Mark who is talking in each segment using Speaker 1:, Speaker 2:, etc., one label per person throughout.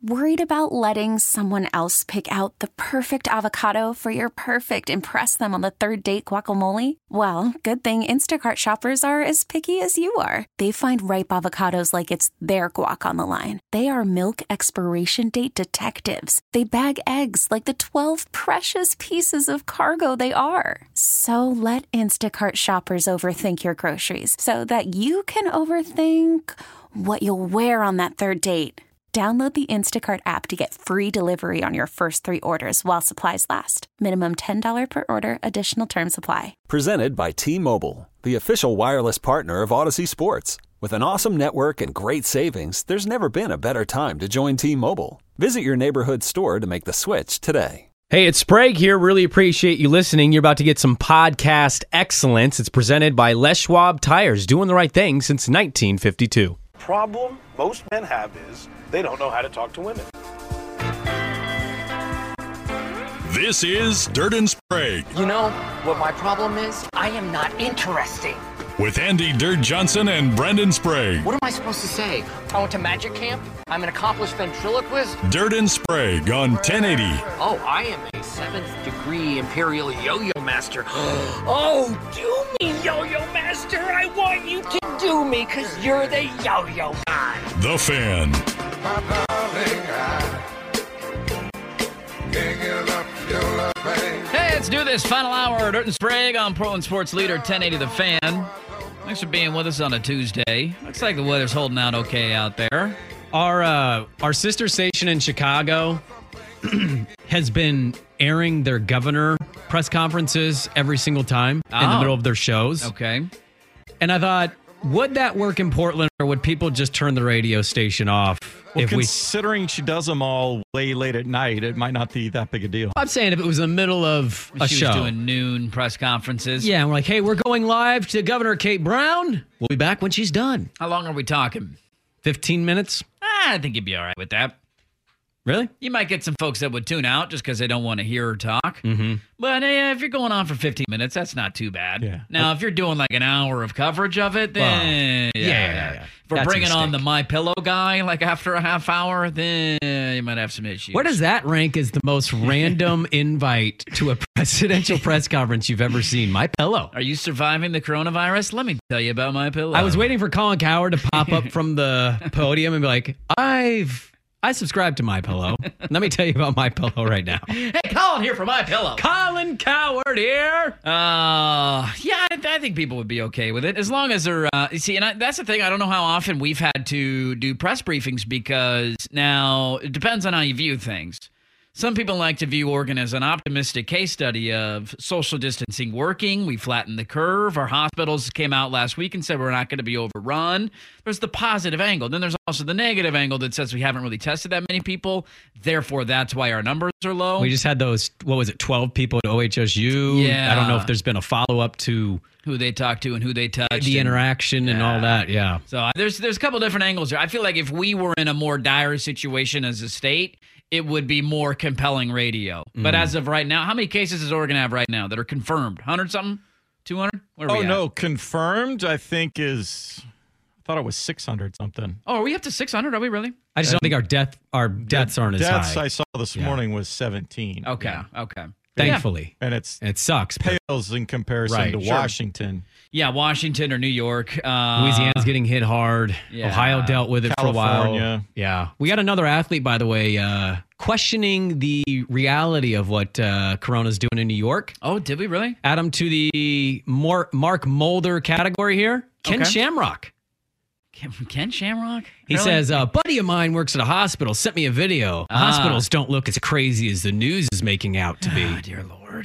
Speaker 1: Worried about letting someone else pick out the perfect avocado for your perfect impress them on the third date guacamole? Well, good thing Instacart shoppers are as picky as you are. They find ripe avocados like it's their guac on the line. They are milk expiration date detectives. They bag eggs like the 12 precious pieces of cargo they are. So let Instacart shoppers overthink your groceries so that you can overthink what you'll wear on that third date. Download the Instacart app to get free delivery on your first 3 orders while supplies last. Minimum $10 per order. Additional terms apply.
Speaker 2: Presented by T-Mobile, the official wireless partner of Odyssey Sports. With an awesome network and great savings, there's never been a better time to join T-Mobile. Visit your neighborhood store to make the switch today.
Speaker 3: Hey, it's Sprague here. Really appreciate you listening. You're about to get some podcast excellence. It's presented by Les Schwab Tires, doing the right thing since 1952.
Speaker 4: Problem most men have is they don't know how to talk to women.
Speaker 5: This is Dirt and Sprague.
Speaker 6: You know what my problem is? I am not interesting.
Speaker 5: With Andy Dirt Johnson and Brendan Sprague.
Speaker 6: What am I supposed to say? I went to magic camp. I'm an accomplished ventriloquist.
Speaker 5: Dirt and Sprague on 1080.
Speaker 6: Oh, I am a 7th degree imperial yo-yo master. Oh, do me, yo-yo master. I want you to do me because you're the yo-yo guy.
Speaker 5: The Fan.
Speaker 7: Hey, let's do this. Final hour, Dirt and Sprague on Portland Sports Leader 1080 The Fan. Thanks for being with us on a Tuesday. Looks like the weather's holding out okay out there.
Speaker 3: Our sister station in Chicago has been airing their governor press conferences every single time in the middle of their shows.
Speaker 7: Okay.
Speaker 3: And I thought, would that work in Portland, or would people just turn the radio station off?
Speaker 8: Well, considering she does them all way late at night, it might not be that big a deal.
Speaker 3: I'm saying if it was in the middle of a
Speaker 7: She
Speaker 3: show.
Speaker 7: was doing noon press conferences.
Speaker 3: Yeah, and we're like, hey, we're going live to Governor Kate Brown. We'll be back when she's done.
Speaker 7: How long are we talking?
Speaker 3: 15 minutes?
Speaker 7: I think you'd be all right with that.
Speaker 3: Really?
Speaker 7: You might get some folks that would tune out just because they don't want to hear her talk.
Speaker 3: Mm-hmm.
Speaker 7: But if you're going on for 15 minutes, that's not too bad.
Speaker 8: Yeah.
Speaker 7: Now, if you're doing like an hour of coverage of it, then
Speaker 3: yeah.
Speaker 7: If we're
Speaker 3: That's a
Speaker 7: bringing on the
Speaker 3: mistake.
Speaker 7: MyPillow guy like after a half hour, then you might have some issues.
Speaker 3: Where does that rank as the most random invite to a presidential press conference you've ever seen? MyPillow.
Speaker 7: Are you surviving the coronavirus? Let me tell you about MyPillow.
Speaker 3: I was waiting for Colin Cowherd to pop up from the podium and be like, I subscribe to MyPillow. Let me tell you about MyPillow right now.
Speaker 7: Hey, Colin here for MyPillow.
Speaker 3: Colin Cowherd here.
Speaker 7: I think people would be okay with it as long as they're. That's the thing. I don't know how often we've had to do press briefings because now it depends on how you view things. Some people like to view Oregon as an optimistic case study of social distancing working. We flattened the curve. Our hospitals came out last week and said we're not going to be overrun. There's the positive angle. Then there's also the negative angle that says we haven't really tested that many people. Therefore, that's why our numbers are low.
Speaker 3: We just had those, 12 people at OHSU.
Speaker 7: Yeah.
Speaker 3: I don't know if there's been a follow-up to
Speaker 7: who they talked to and who they touched.
Speaker 3: the interaction and all that, yeah.
Speaker 7: So there's a couple different angles there. I feel like if we were in a more dire situation as a state, it would be more compelling radio. But as of right now, how many cases does Oregon have right now that are confirmed? 100-something? 200? Where are we at?
Speaker 8: No, confirmed, I think I thought it was 600 something.
Speaker 7: Oh, are we up to 600? Are we really?
Speaker 3: I just don't think our deaths aren't as
Speaker 8: Deaths
Speaker 3: high.
Speaker 8: I saw this morning was 17.
Speaker 7: Okay.
Speaker 3: Thankfully.
Speaker 8: And
Speaker 3: it sucks. But
Speaker 8: pales in comparison
Speaker 3: Right,
Speaker 8: to
Speaker 3: sure.
Speaker 8: Washington.
Speaker 7: Yeah, Washington or New York.
Speaker 3: Louisiana's getting hit hard.
Speaker 7: yeah.
Speaker 3: Ohio dealt with it for a while.
Speaker 8: California.
Speaker 3: Yeah. We got another athlete, by the way, questioning the reality of what Corona's doing in New York.
Speaker 7: Oh, did we really?
Speaker 3: Add him to the Mark Mulder category here. Ken
Speaker 7: Okay.
Speaker 3: Shamrock.
Speaker 7: Ken Shamrock?
Speaker 3: He
Speaker 7: Really?
Speaker 3: says, a buddy of mine works at a hospital, sent me a video. Hospitals don't look as crazy as the news is making out to be.
Speaker 7: Oh, dear Lord.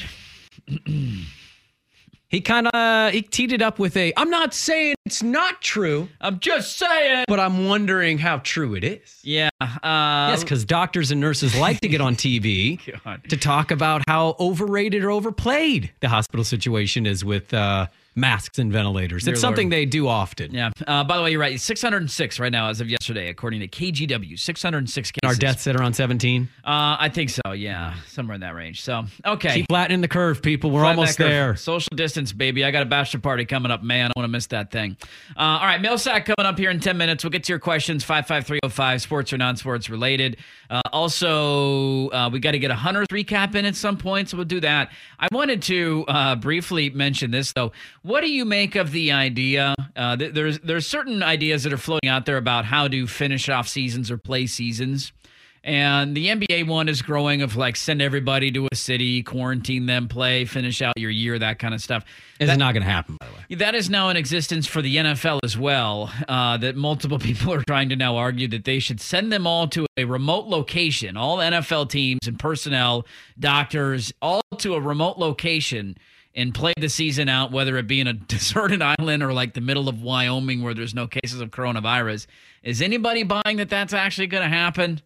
Speaker 3: He teed it up with I'm not saying it's not true,
Speaker 7: I'm just saying.
Speaker 3: but I'm wondering how true it is.
Speaker 7: Yeah.
Speaker 3: Yes, because doctors and nurses like to get on TV
Speaker 7: God.
Speaker 3: to talk about how overrated or overplayed the hospital situation is with masks and ventilators.
Speaker 7: Dear
Speaker 3: It's something
Speaker 7: Lord.
Speaker 3: they do often.
Speaker 7: Yeah. By the way, you're right. 606 right now as of yesterday, according to KGW. 606 cases.
Speaker 3: Our deaths at around 17.
Speaker 7: I think so. Yeah, somewhere in that range. So, okay.
Speaker 3: Keep flattening the curve, people. We're
Speaker 7: Flatten
Speaker 3: almost
Speaker 7: that curve.
Speaker 3: there.
Speaker 7: Social distance, baby. I got a bachelor party coming up. Man, I don't want to miss that thing. All right, mail sack coming up here in 10 minutes. We'll get to your questions, 55305, sports or non-sports related. Also, we got to get a Hunters recap in at some point, so we'll do that. I wanted to briefly mention this, though. What do you make of the idea? There's certain ideas that are floating out there about how to finish off seasons or play seasons. And the NBA one is growing of like send everybody to a city, quarantine them, play, finish out your year, that kind of stuff.
Speaker 3: It's not going to happen, by the way.
Speaker 7: That is now in existence for the NFL as well, that multiple people are trying to now argue that they should send them all to a remote location, all NFL teams and personnel, doctors, all to a remote location and play the season out, whether it be in a deserted island or like the middle of Wyoming where there's no cases of coronavirus. Is anybody buying that that's actually going to happen?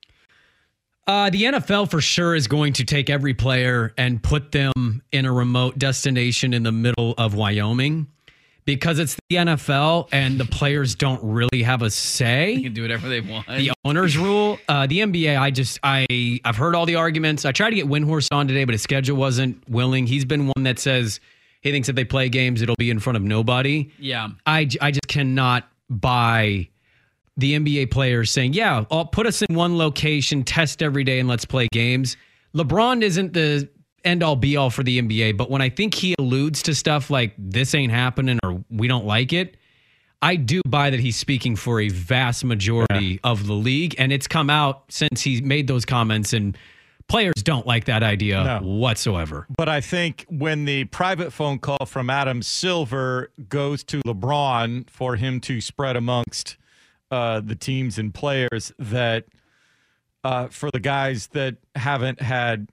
Speaker 3: The NFL for sure is going to take every player and put them in a remote destination in the middle of Wyoming because it's the NFL and the players don't really have a say.
Speaker 7: They can do whatever they want.
Speaker 3: The owners rule. The NBA, I've heard all the arguments. I tried to get Windhorse on today, but his schedule wasn't willing. He's been one that says he thinks if they play games, it'll be in front of nobody.
Speaker 7: Yeah.
Speaker 3: I just cannot buy the NBA players saying, yeah, I'll put us in one location, test every day, and let's play games. LeBron isn't the end-all, be-all for the NBA, but when I think he alludes to stuff like this ain't happening or we don't like it, I do buy that he's speaking for a vast majority of the league, and it's come out since he made those comments, and players don't like that idea whatsoever.
Speaker 8: But I think when the private phone call from Adam Silver goes to LeBron for him to spread amongst the teams and players, that for the guys that haven't had,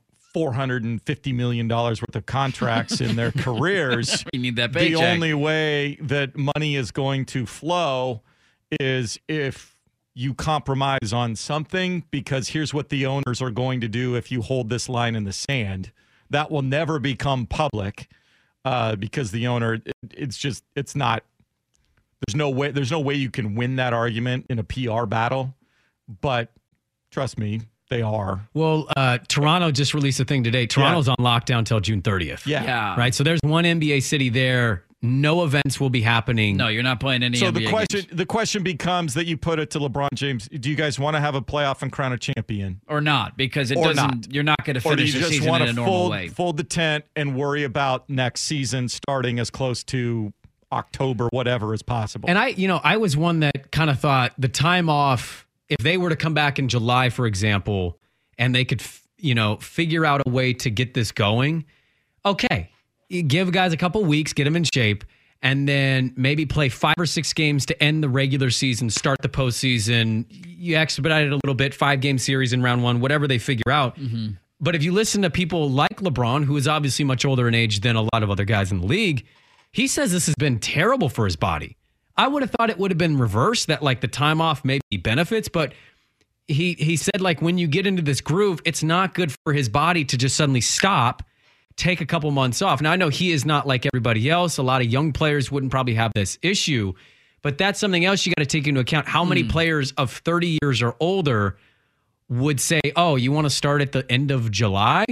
Speaker 8: $450 million worth of contracts in their careers,
Speaker 7: you need that paycheck.
Speaker 8: The only way that money is going to flow is if you compromise on something, because here's what the owners are going to do if you hold this line in the sand. That will never become public because the owner, it's not. There's no way you can win that argument in a PR battle, but trust me, they are.
Speaker 3: Well, Toronto just released a thing today. Toronto's on lockdown till June 30th.
Speaker 7: Yeah.
Speaker 3: Right? So there's one NBA city there. No events will be happening.
Speaker 7: No, you're not playing any NBA games.
Speaker 8: The question becomes that you put it to LeBron James. Do you guys want to have a playoff and crown a champion?
Speaker 7: Or not, because you're not going to
Speaker 8: or do you
Speaker 7: finish the
Speaker 8: just
Speaker 7: season
Speaker 8: want
Speaker 7: in a
Speaker 8: to
Speaker 7: normal way.
Speaker 8: fold the tent and worry about next season starting as close to October, whatever is possible?
Speaker 3: And I was one that kind of thought the time off, if they were to come back in July, for example, and they could, figure out a way to get this going, okay, you give guys a couple weeks, get them in shape, and then maybe play 5 or 6 games to end the regular season, start the postseason. You expedite it a little bit, 5-game series in round 1, whatever they figure out. Mm-hmm. But if you listen to people like LeBron, who is obviously much older in age than a lot of other guys in the league, he says this has been terrible for his body. I would have thought it would have been reversed, that like the time off maybe benefits, but he said like when you get into this groove, it's not good for his body to just suddenly stop, take a couple months off. Now I know he is not like everybody else. A lot of young players wouldn't probably have this issue, but that's something else you got to take into account. How many players of 30 years or older would say, oh, you want to start at the end of July?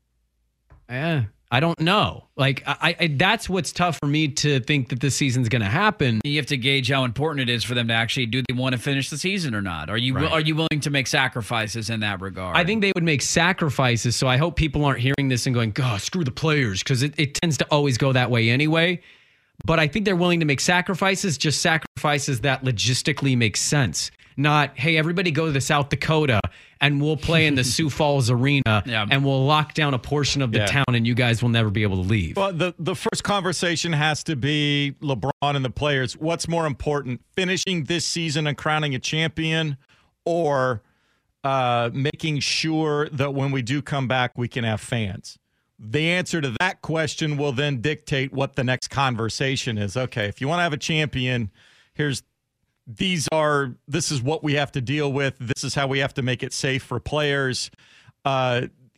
Speaker 3: I don't know. Like, I that's what's tough for me to think that this season's going to happen.
Speaker 7: You have to gauge how important it is for them to actually, do they want to finish the season or not? Are you willing to make sacrifices in that regard?
Speaker 3: I think they would make sacrifices, so I hope people aren't hearing this and going, God, screw the players, because it tends to always go that way anyway. But I think they're willing to make sacrifices, just sacrifices that logistically make sense. Not, hey, everybody go to South Dakota and we'll play in the Sioux Falls Arena and we'll lock down a portion of the town and you guys will never be able to leave.
Speaker 8: Well, the first conversation has to be LeBron and the players. What's more important, finishing this season and crowning a champion, or making sure that when we do come back, we can have fans? The answer to that question will then dictate what the next conversation is. Okay, if you want to have a champion, this is what we have to deal with. This is how we have to make it safe for players.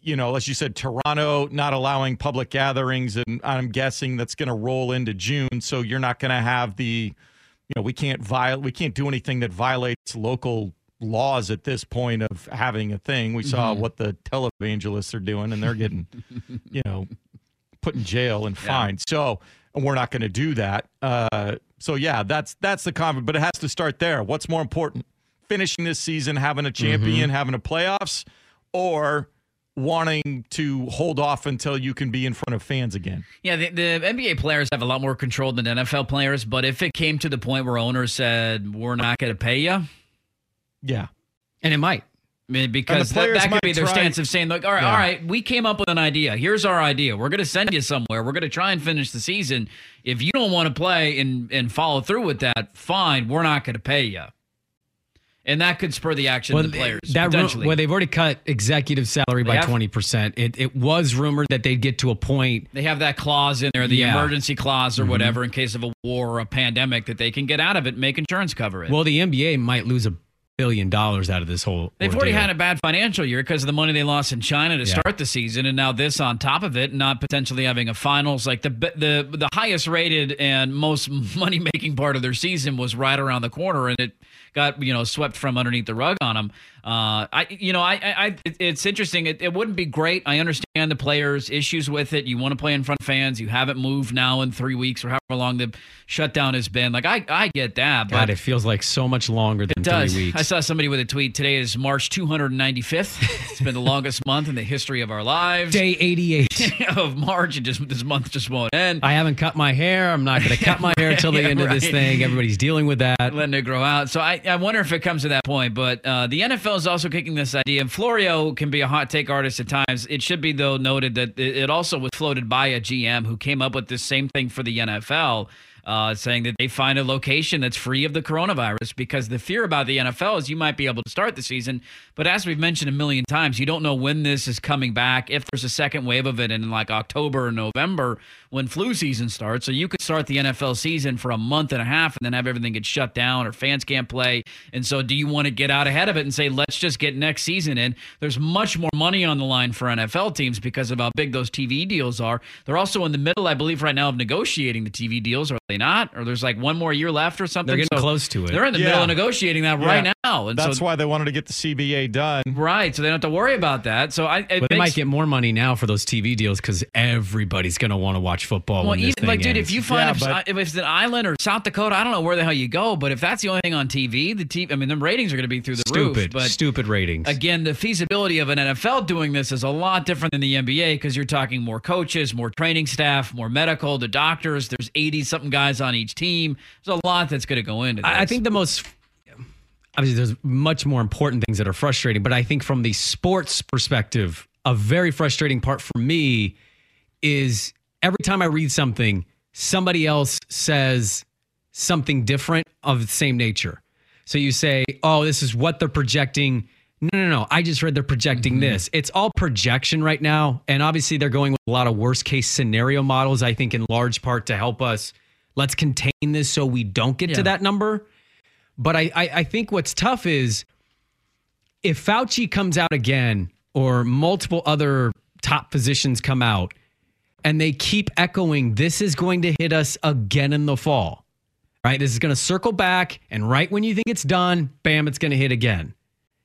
Speaker 8: as you said, Toronto not allowing public gatherings, and I'm guessing that's going to roll into June. So you're not going to have we can't do anything that violates local laws at this point of having a thing. We saw what the televangelists are doing, and they're getting, put in jail and fined. So we're not going to do that. So yeah, that's the comment, but it has to start there. What's more important? Finishing this season, having a champion, having a playoffs, or wanting to hold off until you can be in front of fans again?
Speaker 7: Yeah, the NBA players have a lot more control than NFL players, but if it came to the point where owners said, we're not going to pay you.
Speaker 8: Yeah.
Speaker 3: And it might.
Speaker 7: I mean, because that could be their stance of saying, like, all right, we came up with an idea. Here's our idea. We're going to send you somewhere. We're going to try and finish the season. If you don't want to play and follow through with that, fine, we're not going to pay you. And that could spur the action of the players, potentially.
Speaker 3: They've already cut executive salary by 20%. It was rumored that they'd get to a point.
Speaker 7: They have that clause in there, the emergency clause or whatever, in case of a war or a pandemic, that they can get out of it and make insurance cover it.
Speaker 3: Well, the NBA might lose $1 billion out of this whole
Speaker 7: They've already had a bad financial year because of the money they lost in China to start the season, and now this on top of it, not potentially having a finals. Like the highest rated and most money making part of their season was right around the corner, and it got swept from underneath the rug on them. It's interesting. It wouldn't be great. I understand the players' issues with it. You want to play in front of fans. You haven't moved now in 3 weeks or however long the shutdown has been. Like I get that.
Speaker 3: God,
Speaker 7: but
Speaker 3: it feels like so much longer than 3 weeks.
Speaker 7: I saw somebody with a tweet. Today is March 295th. It's been the longest month in the history of our lives.
Speaker 3: Day 88
Speaker 7: of March, and this month just won't end.
Speaker 3: I haven't cut my hair. I'm not going to cut my hair until the end of this thing. Everybody's dealing with that.
Speaker 7: Letting it grow out. So I wonder if it comes to that point. But the NFL is also kicking this idea. And Florio can be a hot take artist at times. It should be, though, noted that it also was floated by a GM who came up with this same thing for the NFL. Saying that they find a location that's free of the coronavirus, because the fear about the NFL is you might be able to start the season, but as we've mentioned a million times, you don't know when this is coming back, if there's a second wave of it in like October or November when flu season starts. So you could start the NFL season for a month and a half and then have everything get shut down or fans can't play. And so do you want to get out ahead of it and say, let's just get next season in? There's much more money on the line for NFL teams because of how big those TV deals are. They're also in the middle, I believe, right now of negotiating the TV deals. Are they not? Or there's like one more year left or something?
Speaker 3: They're getting close to it.
Speaker 7: They're in the middle of negotiating that right now. And
Speaker 8: that's why they wanted to get the CBA done.
Speaker 7: Right, so they don't have to worry about that. So
Speaker 3: they might get more money now for those TV deals because everybody's going to want to watch football.
Speaker 7: Well,
Speaker 3: when this thing
Speaker 7: dude,
Speaker 3: ends.
Speaker 7: if you find if it's an island or South Dakota, I don't know where the hell you go. But if that's the only thing on TV, the ratings are going to be through the roof. But
Speaker 3: stupid ratings.
Speaker 7: Again, the feasibility of an NFL doing this is a lot different than the NBA because you're talking more coaches, more training staff, more medical, the doctors. There's 80-something guys on each team. There's a lot that's going to go into this.
Speaker 3: I think the most. Obviously, there's much more important things that are frustrating, but I think from the sports perspective, a very frustrating part for me is every time I read something, somebody else says something different of the same nature. So you say, oh, this is what they're projecting. No. I just read they're projecting this. It's all projection right now. And obviously, they're going with a lot of worst case scenario models, I think, in large part to help us. Let's contain this so we don't get to that number. But I think what's tough is if Fauci comes out again or multiple other top physicians come out and they keep echoing, this is going to hit us again in the fall, right? This is going to circle back, and right when you think it's done, bam, it's going to hit again.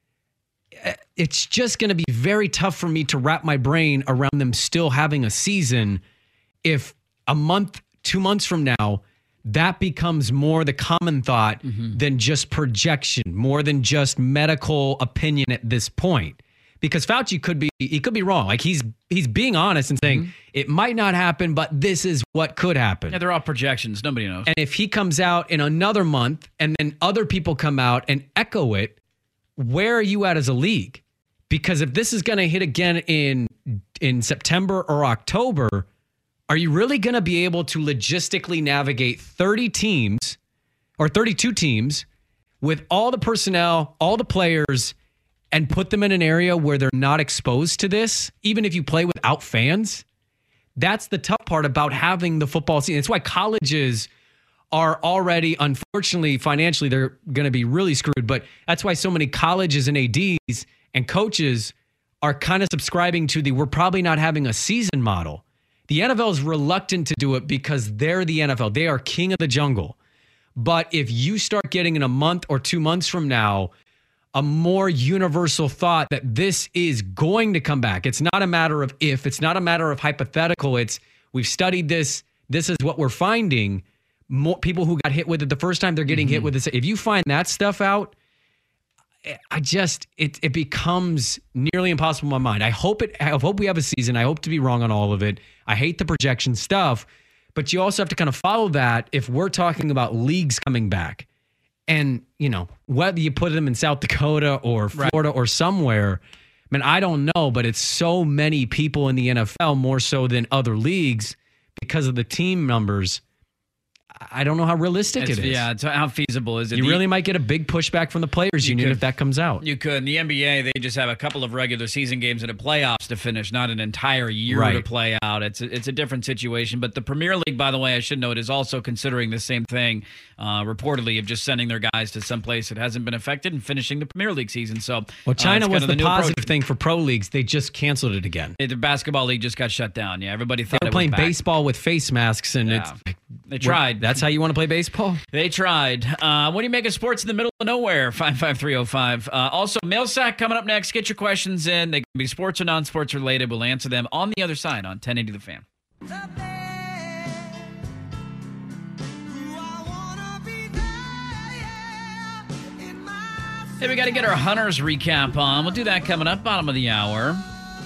Speaker 3: It's just going to be very tough for me to wrap my brain around them still having a season if a month, 2 months from now, that becomes more the common thought than just projection, more than just medical opinion at this point. Because Fauci could be wrong. Like he's being honest and saying it might not happen, but this is what could happen.
Speaker 7: Yeah, they're all projections. Nobody knows.
Speaker 3: And if he comes out in another month and then other people come out and echo it, where are you at as a league? Because if this is going to hit again in September or October, are you really going to be able to logistically navigate 30 teams or 32 teams with all the personnel, all the players, and put them in an area where they're not exposed to this, even if you play without fans? That's the tough part about having the football season. It's why colleges are already, unfortunately, financially, they're going to be really screwed. But that's why so many colleges and ADs and coaches are kind of subscribing to we're probably not having a season model. The NFL is reluctant to do it because they're the NFL. They are king of the jungle. But if you start getting in a month or 2 months from now, a more universal thought that this is going to come back. It's not a matter of if, it's not a matter of hypothetical. It's we've studied this. This is what we're finding. More people who got hit with it the first time, they're getting hit with this. If you find that stuff out, it becomes nearly impossible in my mind. I hope we have a season. I hope to be wrong on all of it. I hate the projection stuff, but you also have to kind of follow that if we're talking about leagues coming back. And, whether you put them in South Dakota or Florida or somewhere, I don't know, but it's so many people in the NFL more so than other leagues because of the team numbers. I don't know how realistic it is.
Speaker 7: Yeah, it's how feasible is it?
Speaker 3: You really might get a big pushback from the players union if that comes out.
Speaker 7: You could. In the NBA, they just have a couple of regular season games and a playoffs to finish, not an entire year to play out. It's a different situation. But the Premier League, by the way, I should note, is also considering the same thing, reportedly, of just sending their guys to some place that hasn't been affected and finishing the Premier League season. So,
Speaker 3: China was the positive thing for pro leagues. They just canceled it again.
Speaker 7: The basketball league just got shut down. Yeah, everybody thought
Speaker 3: they were playing baseball with face masks, and
Speaker 7: they tried.
Speaker 3: That's how you want to play baseball?
Speaker 7: They tried. What do you make of sports in the middle of nowhere? 55305. Also, Mail Sack coming up next. Get your questions in. They can be sports or non-sports related. We'll answer them on the other side on 1080 The Fan. Hey, we got to get our Hunters recap on. We'll do that coming up, bottom of the hour.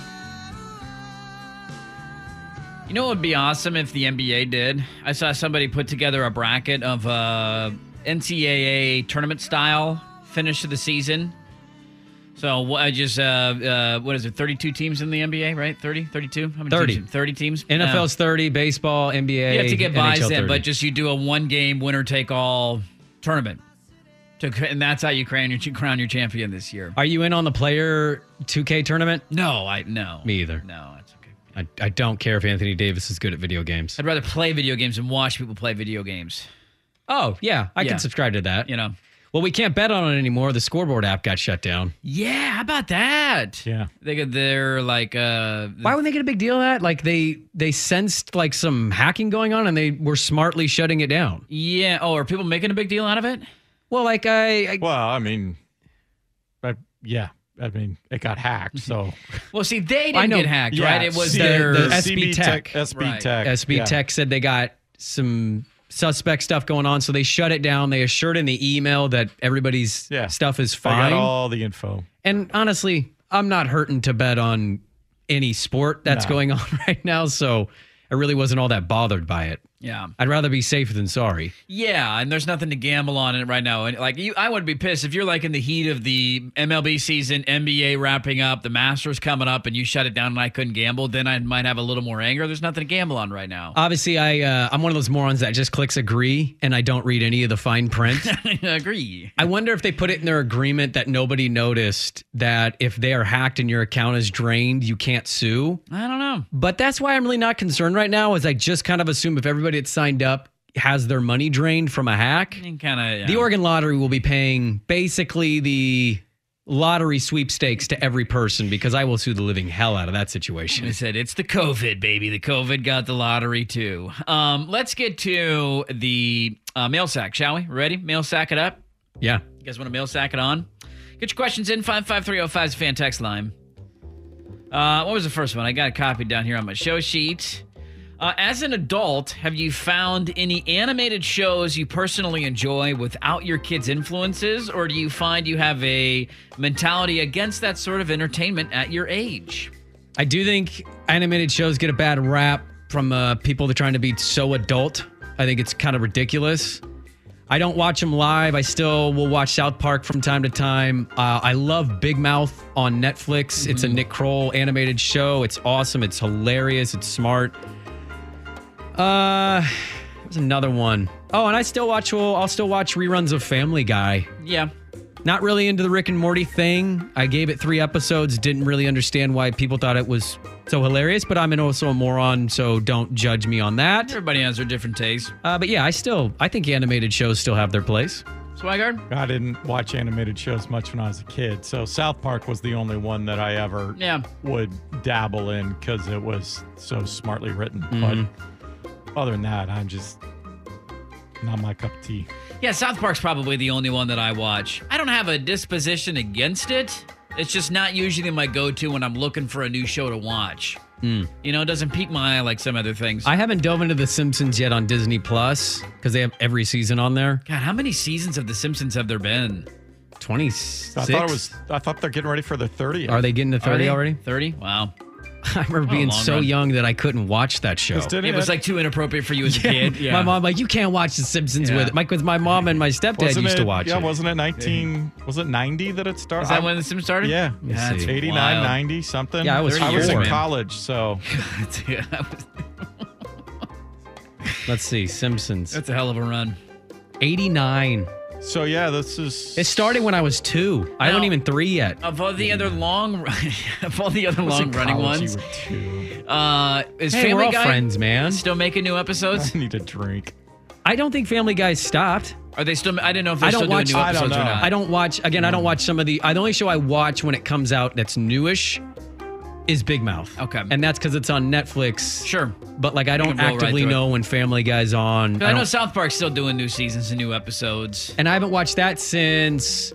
Speaker 7: You know what would be awesome if the NBA did? I saw somebody put together a bracket of NCAA tournament style finish of the season. So I just, what is it, 32 teams in the NBA, right? 30, 32? How many
Speaker 3: 30.
Speaker 7: Teams? 30 teams?
Speaker 3: NFL's 30, baseball, NBA,
Speaker 7: you have to get buys in,
Speaker 3: 30.
Speaker 7: but just you do a one-game winner-take-all tournament. And that's how you crown your champion this year.
Speaker 3: Are you in on the player 2K tournament?
Speaker 7: No.
Speaker 3: Me either.
Speaker 7: No, it's okay.
Speaker 3: I don't care if Anthony Davis is good at video games.
Speaker 7: I'd rather play video games than watch people play video games.
Speaker 3: Oh, yeah. I can subscribe to that. Well, we can't bet on it anymore. The scoreboard app got shut down.
Speaker 7: Yeah, how about that?
Speaker 8: Yeah.
Speaker 7: They're like...
Speaker 3: Why would they get a big deal of that? Like, they sensed, like, some hacking going on, and they were smartly shutting it down.
Speaker 7: Yeah. Oh, are people making a big deal out of it?
Speaker 3: Well, like,
Speaker 8: it got hacked, so...
Speaker 7: Well, see, they didn't get hacked, right? It was their...
Speaker 3: The SB Tech.
Speaker 8: SB Tech.
Speaker 3: SB Tech said they got some suspect stuff going on, so they shut it down. They assured in the email that everybody's stuff is fine.
Speaker 8: I got all the info.
Speaker 3: And honestly, I'm not hurting to bet on any sport that's going on right now, so I really wasn't all that bothered by it.
Speaker 7: Yeah.
Speaker 3: I'd rather be safe than sorry.
Speaker 7: Yeah, and there's nothing to gamble on it right now. And I would be pissed if you're like in the heat of the MLB season, NBA wrapping up, the Masters coming up, and you shut it down and I couldn't gamble, then I might have a little more anger. There's nothing to gamble on right now.
Speaker 3: Obviously, I'm one of those morons that just clicks agree, and I don't read any of the fine print.
Speaker 7: Agree.
Speaker 3: I wonder if they put it in their agreement that nobody noticed that if they are hacked and your account is drained, you can't sue.
Speaker 7: I don't know.
Speaker 3: But that's why I'm really not concerned right now, is I just kind of assume if everybody that's signed up has their money drained from a hack, the Oregon Lottery will be paying basically the lottery sweepstakes to every person, because I will sue the living hell out of that situation.
Speaker 7: I said, it's the COVID, baby. The COVID got the lottery too. Let's get to the mail sack, shall we? Ready? Mail sack it up?
Speaker 3: Yeah.
Speaker 7: You guys want to mail sack it on? Get your questions in. 55305 is fan text line. What was the first one? I got it copied down here on my show sheet. As an adult, have you found any animated shows you personally enjoy without your kids' influences, or do you find you have a mentality against that sort of entertainment at your age?
Speaker 3: I do think animated shows get a bad rap from people that are trying to be so adult. I think it's kind of ridiculous. I don't watch them live. I still will watch South Park from time to time. I love Big Mouth on Netflix. It's a Nick Kroll animated show. It's awesome. It's hilarious. It's smart. There's another one. Oh, and I'll still watch reruns of Family Guy.
Speaker 7: Yeah.
Speaker 3: Not really into the Rick and Morty thing. I gave it 3 episodes. Didn't really understand why people thought it was so hilarious, but I'm also a moron, so don't judge me on that.
Speaker 7: Everybody has their different tastes.
Speaker 3: But yeah, I think animated shows still have their place.
Speaker 7: Swigard?
Speaker 8: I didn't watch animated shows much when I was a kid, so South Park was the only one that I ever would dabble in because it was so smartly written. But other than that, I'm just not my cup of tea.
Speaker 7: Yeah, South Park's probably the only one that I watch. I don't have a disposition against it. It's just not usually my go-to when I'm looking for a new show to watch. You know, it doesn't pique my eye like some other things.
Speaker 3: I haven't dove into The Simpsons yet on Disney Plus because they have every season on there.
Speaker 7: God, how many seasons of The Simpsons have there been?
Speaker 3: 26.
Speaker 8: I thought they're getting ready for the 30th.
Speaker 3: Are they getting to 30 already?
Speaker 7: 30? Wow.
Speaker 3: I remember being so young that I couldn't watch that show.
Speaker 7: It was like too inappropriate for you as a kid. Yeah.
Speaker 3: My mom you can't watch The Simpsons with it. Because my mom and my stepdad used to watch it.
Speaker 8: Yeah, wasn't it was it 90 that it started?
Speaker 7: Is that when The Simpsons started?
Speaker 8: Yeah. It's 89,
Speaker 7: wild.
Speaker 8: 90, something.
Speaker 3: Yeah, I was
Speaker 8: in college, so.
Speaker 3: Let's see, Simpsons.
Speaker 7: That's a hell of a run.
Speaker 3: 89.
Speaker 8: So yeah, this is.
Speaker 3: It started when I was 2. I wasn't even 3 yet.
Speaker 7: Of all the other long running ones, is
Speaker 3: Hey,
Speaker 7: Family
Speaker 3: we're all
Speaker 7: Guy
Speaker 3: friends, man.
Speaker 7: Still making new episodes?
Speaker 8: I need a drink.
Speaker 3: I don't think Family Guy stopped.
Speaker 7: Are they still? I didn't know if they're still doing new episodes or not.
Speaker 3: I don't watch. Again, I don't watch some of the. The only show I watch when it comes out that's newish is Big Mouth.
Speaker 7: Okay,
Speaker 3: and that's because it's on Netflix.
Speaker 7: Sure,
Speaker 3: but like I don't actively know when Family Guy's on.
Speaker 7: I know South Park's still doing new seasons and new episodes,
Speaker 3: and I haven't watched that since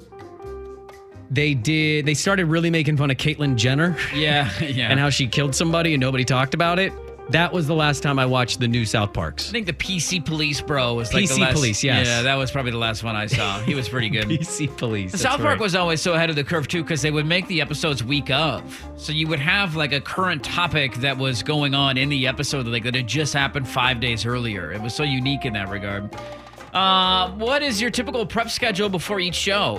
Speaker 3: they started really making fun of Caitlyn Jenner.
Speaker 7: Yeah,
Speaker 3: and how she killed somebody and nobody talked about it. That was the last time I watched the new South Parks.
Speaker 7: I think the PC Police bro was like the last.
Speaker 3: Police, yes.
Speaker 7: Yeah, that was probably the last one I saw. He was pretty good.
Speaker 3: PC Police.
Speaker 7: South Park was always so ahead of the curve too because they would make the episodes week of. So you would have like a current topic that was going on in the episode that had just happened 5 days earlier. It was so unique in that regard. What is your typical prep schedule before each show?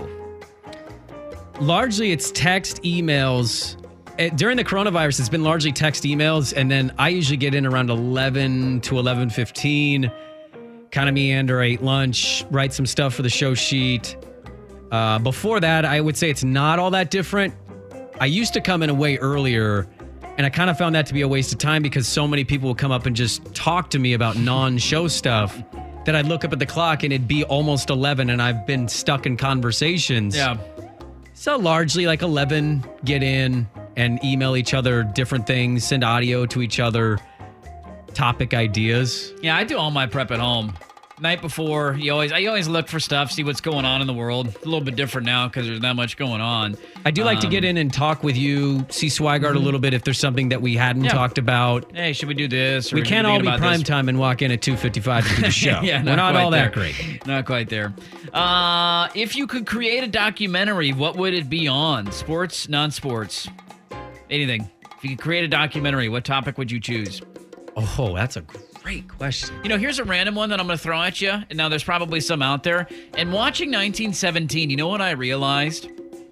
Speaker 3: Largely, it's text, emails. During the coronavirus, it's been largely text, emails, and then I usually get in around 11 to 11:15, kind of meander, ate lunch, write some stuff for the show sheet. Before that, I would say it's not all that different. I used to come in way earlier, and I kind of found that to be a waste of time because so many people would come up and just talk to me about non-show stuff that I'd look up at the clock and it'd be almost 11, and I've been stuck in conversations.
Speaker 7: Yeah.
Speaker 3: So largely like 11, get in and email each other different things, send audio to each other, topic ideas.
Speaker 7: Yeah, I do all my prep at home. Night before, I always look for stuff, see what's going on in the world. It's a little bit different now because there's not much going on.
Speaker 3: I do like to get in and talk with you, see Swigard a little bit if there's something that we hadn't talked about.
Speaker 7: Hey, should we do this? Or
Speaker 3: we can't all be prime time and walk in at 2:55 to do the show.
Speaker 7: Yeah,
Speaker 3: we're not all that
Speaker 7: there.
Speaker 3: great.
Speaker 7: Not quite there. If you could create a documentary, what would it be on? Sports, non-sports? Anything. If you could create a documentary, what topic would you choose?
Speaker 3: Oh, that's a great question.
Speaker 7: Here's a random one that I'm going to throw at you. And now there's probably some out there. And watching 1917, you know what I realized?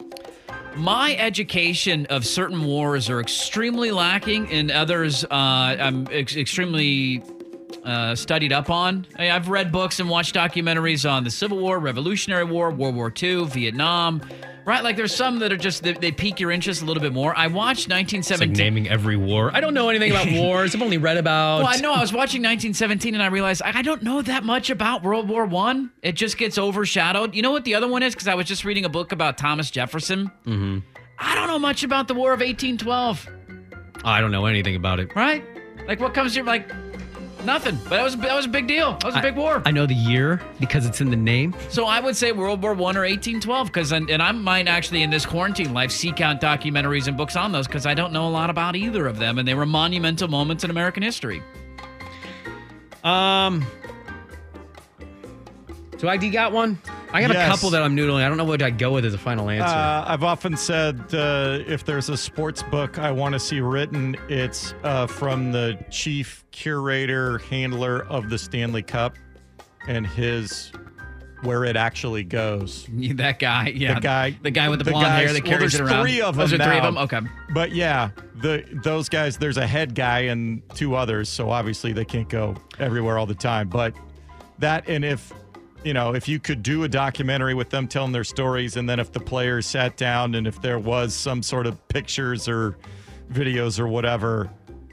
Speaker 7: My education of certain wars are extremely lacking, and others I'm extremely studied up on. I've read books and watched documentaries on the Civil War, Revolutionary War, World War II, Vietnam. Right, like there's some that are just, they pique your interest a little bit more. I watched 1917.
Speaker 3: It's like naming every war. I don't know anything about wars. I've only read about.
Speaker 7: Well, I know. I was watching 1917 and I realized I don't know that much about World War I. It just gets overshadowed. You know what the other one is? Because I was just reading a book about Thomas Jefferson.
Speaker 3: Mm-hmm.
Speaker 7: I don't know much about the War of 1812.
Speaker 3: I don't know anything about it.
Speaker 7: Right? Like what comes here? Like nothing. But that was a big deal. That was a big war.
Speaker 3: I know the year because it's in the name.
Speaker 7: So I would say World War I or 1812 because and I might actually in this quarantine life seek out documentaries and books on those because I don't know a lot about either of them and they were monumental moments in American history.
Speaker 3: So ID got one? I got a couple that I'm noodling. I don't know what I'd go with as a final answer.
Speaker 8: I've often said if there's a sports book I want to see written, it's from the chief curator handler of the Stanley Cup and where it actually goes.
Speaker 7: That guy, yeah.
Speaker 8: The
Speaker 7: guy with the blonde hair that carries it around.
Speaker 8: There's 3 of them.
Speaker 7: There 3 of them? Okay.
Speaker 8: But yeah, those guys, there's a head guy and 2 others, so obviously they can't go everywhere all the time. But that, and if you could do a documentary with them telling their stories, and then if the players sat down and if there was some sort of pictures or videos or whatever,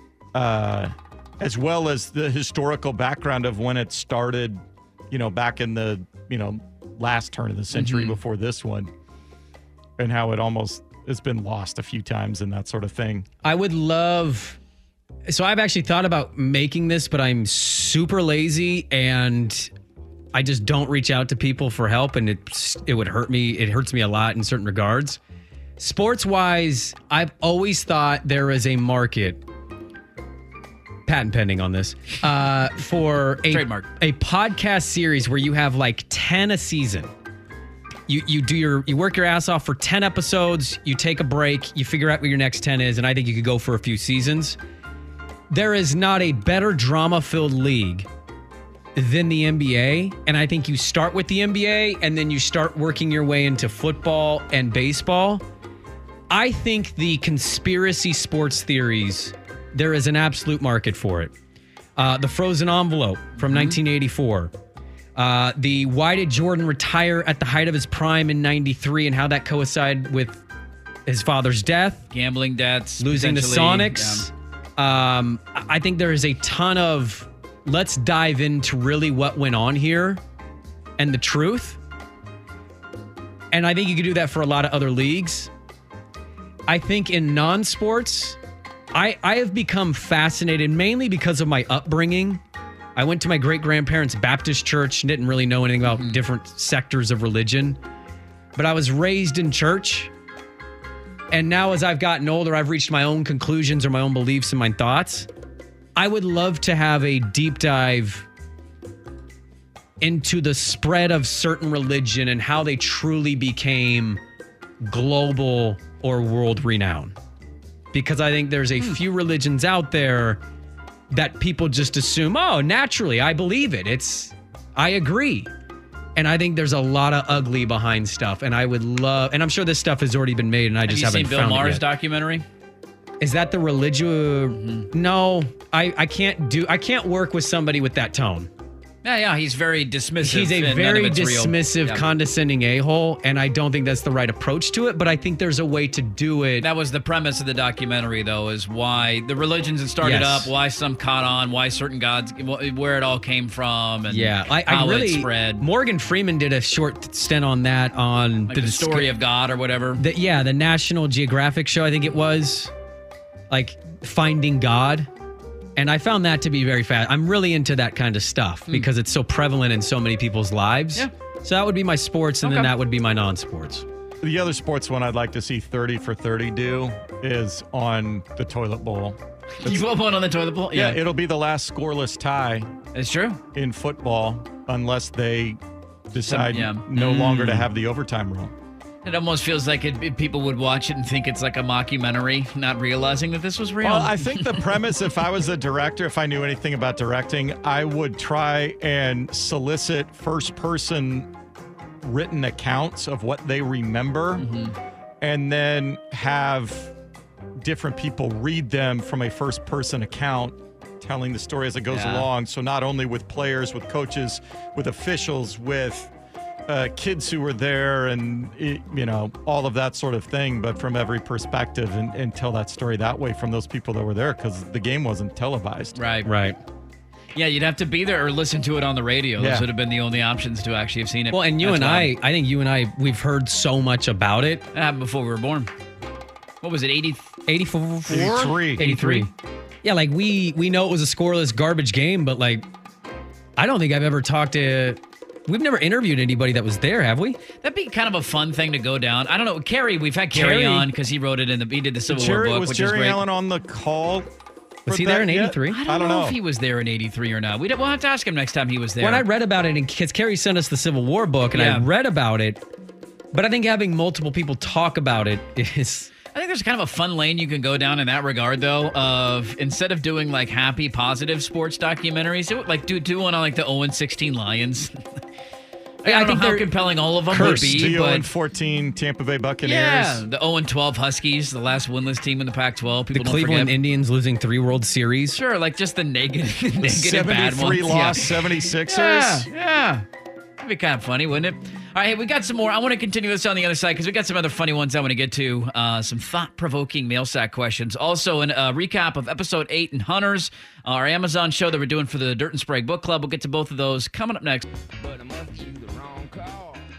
Speaker 8: as well as the historical background of when it started, back in the, last turn of the century before this one, and how it almost has been lost a few times and that sort of thing.
Speaker 3: I would love. So I've actually thought about making this, but I'm super lazy and I just don't reach out to people for help, and it would hurt me. It hurts me a lot in certain regards. Sports wise, I've always thought there is a market, patent pending on this, for
Speaker 7: Trademark.
Speaker 3: a podcast series where you have like 10 a season. You work your ass off for 10 episodes, you take a break, you figure out what your next 10 is, and I think you could go for a few seasons. There is not a better drama-filled league than the NBA, and I think you start with the NBA and then you start working your way into football and baseball. I think the conspiracy sports theories, there is an absolute market for it. The Frozen Envelope from 1984. The why did Jordan retire at the height of his prime in 93 and how that coincided with his father's death.
Speaker 7: Gambling debts.
Speaker 3: Losing to
Speaker 7: potentially.
Speaker 3: Sonics. I think there is a ton of let's dive into really what went on here and the truth. And I think you could do that for a lot of other leagues. I think in non-sports, I have become fascinated mainly because of my upbringing. I went to my great-grandparents' Baptist church and didn't really know anything about different sectors of religion. But I was raised in church. And now as I've gotten older, I've reached my own conclusions or my own beliefs and my thoughts. I would love to have a deep dive into the spread of certain religion and how they truly became global or world renowned. Because I think there's a few religions out there that people just assume, oh, naturally, I believe it. I agree. And I think there's a lot of ugly behind stuff. And I would love, and I'm sure this stuff has already been made and I just haven't found it yet.
Speaker 7: Have you seen Bill Maher's documentary?
Speaker 3: Is that the religion? No, I can't work with somebody with that tone.
Speaker 7: Yeah, he's very dismissive.
Speaker 3: He's a very dismissive, condescending a-hole, and I don't think that's the right approach to it, but I think there's a way to do it.
Speaker 7: That was the premise of the documentary, though, is why the religions that started up, why some caught on, why certain gods, where it all came from, and how it spread.
Speaker 3: Morgan Freeman did a short stint on that on
Speaker 7: like the story of God or whatever.
Speaker 3: The National Geographic show, I think it was, like Finding God. And I found that to be very fast. I'm really into that kind of stuff because it's so prevalent in so many people's lives. Yeah. So that would be my sports, and then that would be my non-sports.
Speaker 8: The other sports one I'd like to see 30 for 30 do is on the toilet bowl.
Speaker 7: You want one on the toilet bowl?
Speaker 8: Yeah, it'll be the last scoreless tie.
Speaker 7: It's true.
Speaker 8: In football, unless they decide no longer to have the overtime rule.
Speaker 7: It almost feels like people would watch it and think it's like a mockumentary, not realizing that this was real.
Speaker 8: Well, I think the premise, if I was a director, if I knew anything about directing, I would try and solicit first-person written accounts of what they remember and then have different people read them from a first-person account telling the story as it goes along. So not only with players, with coaches, with officials, with kids who were there and, all of that sort of thing, but from every perspective and tell that story that way from those people that were there because the game wasn't televised.
Speaker 7: Right. Yeah, you'd have to be there or listen to it on the radio. Those would have been the only options to actually have seen it.
Speaker 3: Well, and I think you and I, we've heard so much about it.
Speaker 7: That happened before we were born. What was it, 84?
Speaker 3: 83. Yeah, like we know it was a scoreless garbage game, but like I don't think I've ever talked to... We've never interviewed anybody that was there, have we?
Speaker 7: That'd be kind of a fun thing to go down. I don't know. Kerry, we've had Kerry on because he wrote it he did the Civil War book, which is great.
Speaker 8: Was Jerry Allen on the call?
Speaker 3: Was he there in 83?
Speaker 7: I don't know if he was there in 83 or not. We'll have to ask him next time he was there.
Speaker 3: When I read about it, because Kerry sent us the Civil War book, and I read about it, but I think having multiple people talk about it is...
Speaker 7: I think there's kind of a fun lane you can go down in that regard, though, of instead of doing like happy, positive sports documentaries, do one on like the 0-16 Lions. I think how compelling all of them would be.
Speaker 8: The 0-14 Tampa Bay Buccaneers.
Speaker 7: Yeah, the 0-12 Huskies, the last winless team in the Pac-12.
Speaker 3: The Cleveland Indians losing 3 World Series.
Speaker 7: Sure, like just the negative bad ones.
Speaker 8: 73 loss 76ers.
Speaker 7: Yeah. That'd be kind of funny, wouldn't it? All right, hey, we got some more. I want to continue this on the other side because we got some other funny ones I want to get to. Some thought-provoking mail sack questions. Also, a recap of episode 8 in Hunters, our Amazon show that we're doing for the Dirt and Sprague Book Club. We'll get to both of those coming up next.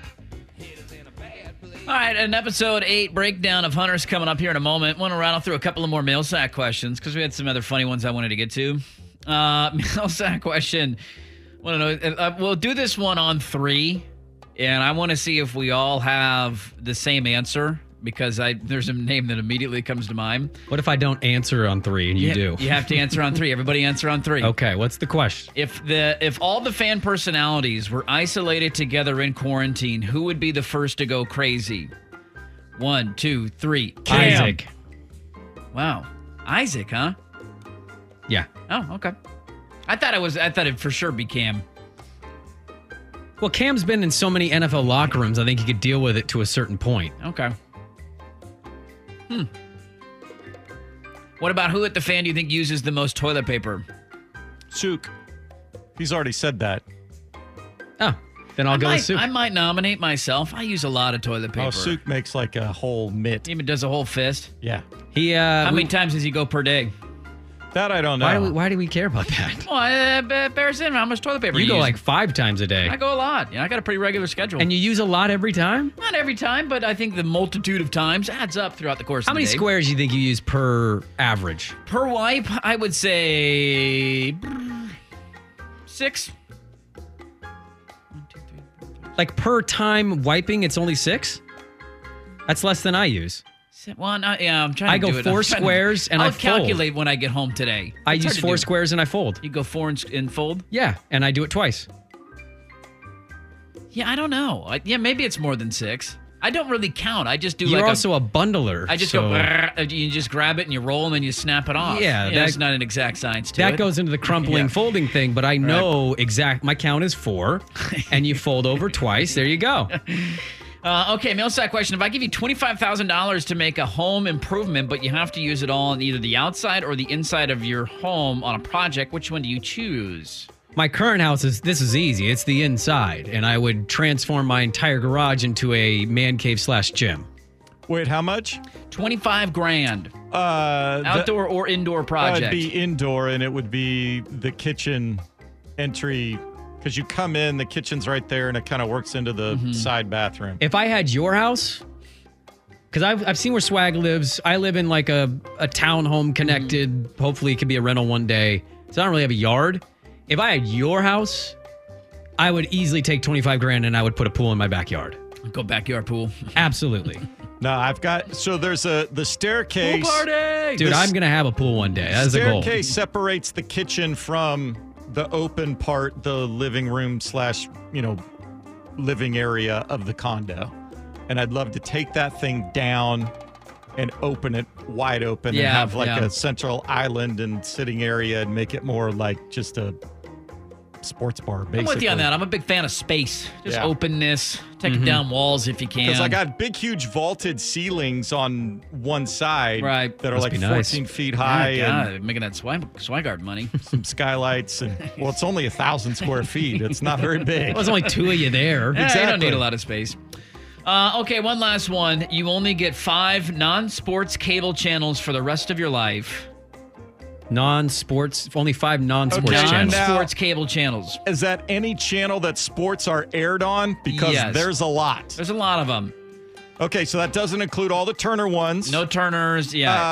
Speaker 7: All right, an episode 8 breakdown of Hunters coming up here in a moment. Want to rattle through a couple of more mail sack questions because we had some other funny ones I wanted to get to. Mail sack question. Want to know? We'll do this one on 3, and I want to see if we all have the same answer because there's a name that immediately comes to mind.
Speaker 3: What if I don't answer on 3 and you do?
Speaker 7: You have to answer on 3. Everybody answer on 3.
Speaker 3: Okay, what's the question?
Speaker 7: If all the fan personalities were isolated together in quarantine, who would be the first to go crazy? 1, 2, 3.
Speaker 3: Isaac.
Speaker 7: Wow. Isaac, huh?
Speaker 3: Yeah.
Speaker 7: Oh, okay. I thought it for sure be Cam.
Speaker 3: Well, Cam's been in so many NFL locker rooms, I think he could deal with it to a certain point.
Speaker 7: Okay. What about who at the fan do you think uses the most toilet paper?
Speaker 8: Souk. He's already said that.
Speaker 3: Oh, then I'll go with Souk.
Speaker 7: I might nominate myself. I use a lot of toilet paper.
Speaker 8: Oh, Souk makes like a whole mitt.
Speaker 7: Even does a whole fist.
Speaker 8: Yeah.
Speaker 7: How many times does he go per day?
Speaker 8: That I don't know.
Speaker 3: Why do we care about that?
Speaker 7: Well, bears in how much toilet paper
Speaker 3: you
Speaker 7: you
Speaker 3: go
Speaker 7: use.
Speaker 3: like 5 times a day.
Speaker 7: I go a lot. Yeah, I got a pretty regular schedule.
Speaker 3: And you use a lot every time?
Speaker 7: Not every time, but I think the multitude of times adds up throughout the course
Speaker 3: How
Speaker 7: of the
Speaker 3: many
Speaker 7: day.
Speaker 3: squares do you think you use per average?
Speaker 7: Per wipe, I would say 6.
Speaker 3: Like per time wiping, it's only 6? That's less than I use.
Speaker 7: Well, I'm trying to do it.
Speaker 3: I go 4 squares and I
Speaker 7: I'll
Speaker 3: fold.
Speaker 7: calculate when I get home today.
Speaker 3: I
Speaker 7: It's
Speaker 3: use
Speaker 7: hard to
Speaker 3: 4
Speaker 7: do.
Speaker 3: squares and I fold.
Speaker 7: You go 4 and fold?
Speaker 3: Yeah, and I do it twice.
Speaker 7: Yeah, I don't know. Maybe it's more than 6. I don't really count. I just do
Speaker 3: You're
Speaker 7: like
Speaker 3: also a bundler.
Speaker 7: I just
Speaker 3: so
Speaker 7: go, brrr, you just grab it and you roll and then you snap it off.
Speaker 3: Yeah,
Speaker 7: that's not an exact science to
Speaker 3: that
Speaker 7: it.
Speaker 3: goes into the crumpling folding thing, but I know my count is 4, and you fold over twice. There you go.
Speaker 7: Okay, mail sack question. If I give you $25,000 to make a home improvement, but you have to use it all in either the outside or the inside of your home on a project, which one do you choose?
Speaker 3: My current house this is easy. It's the inside, and I would transform my entire garage into a man cave / gym.
Speaker 8: Wait, how much?
Speaker 7: $25,000. Outdoor or indoor project?
Speaker 8: It'd be indoor, and it would be the kitchen entry. Because you come in, the kitchen's right there, and it kind of works into the side bathroom.
Speaker 3: If I had your house, because I've seen where Swag lives. I live in like a townhome connected. Hopefully it could be a rental one day. So I don't really have a yard. If I had your house, I would easily take $25,000 and I would put a pool in my backyard.
Speaker 7: Go backyard pool.
Speaker 3: Absolutely.
Speaker 8: No, there's the staircase.
Speaker 7: Pool party!
Speaker 3: Dude, I'm going to have a pool one day. That's the goal.
Speaker 8: Staircase separates the kitchen from the open part, the living room / living area of the condo. And I'd love to take that thing down and open it wide open and have a central island and sitting area and make it more like just a sports bar, basically.
Speaker 7: I'm with you on that. I'm a big fan of space. Just openness. Taking down walls if you can.
Speaker 8: Because I got big, huge vaulted ceilings on one side that are like 14 feet high.
Speaker 7: And making that Swigart money.
Speaker 8: Some skylights. And it's only 1,000 square feet. It's not very big.
Speaker 3: Well, there's only 2 of you there.
Speaker 7: Exactly. You don't need a lot of space. Okay, one last one. You only get 5 non-sports cable channels for the rest of your life.
Speaker 3: Non-sports, only 5 non-sports channels.
Speaker 7: Non-sports cable channels.
Speaker 8: Is that any channel that sports are aired on? Because there's a lot.
Speaker 7: There's a lot of them.
Speaker 8: Okay, so that doesn't include all the Turner ones.
Speaker 7: No Turners,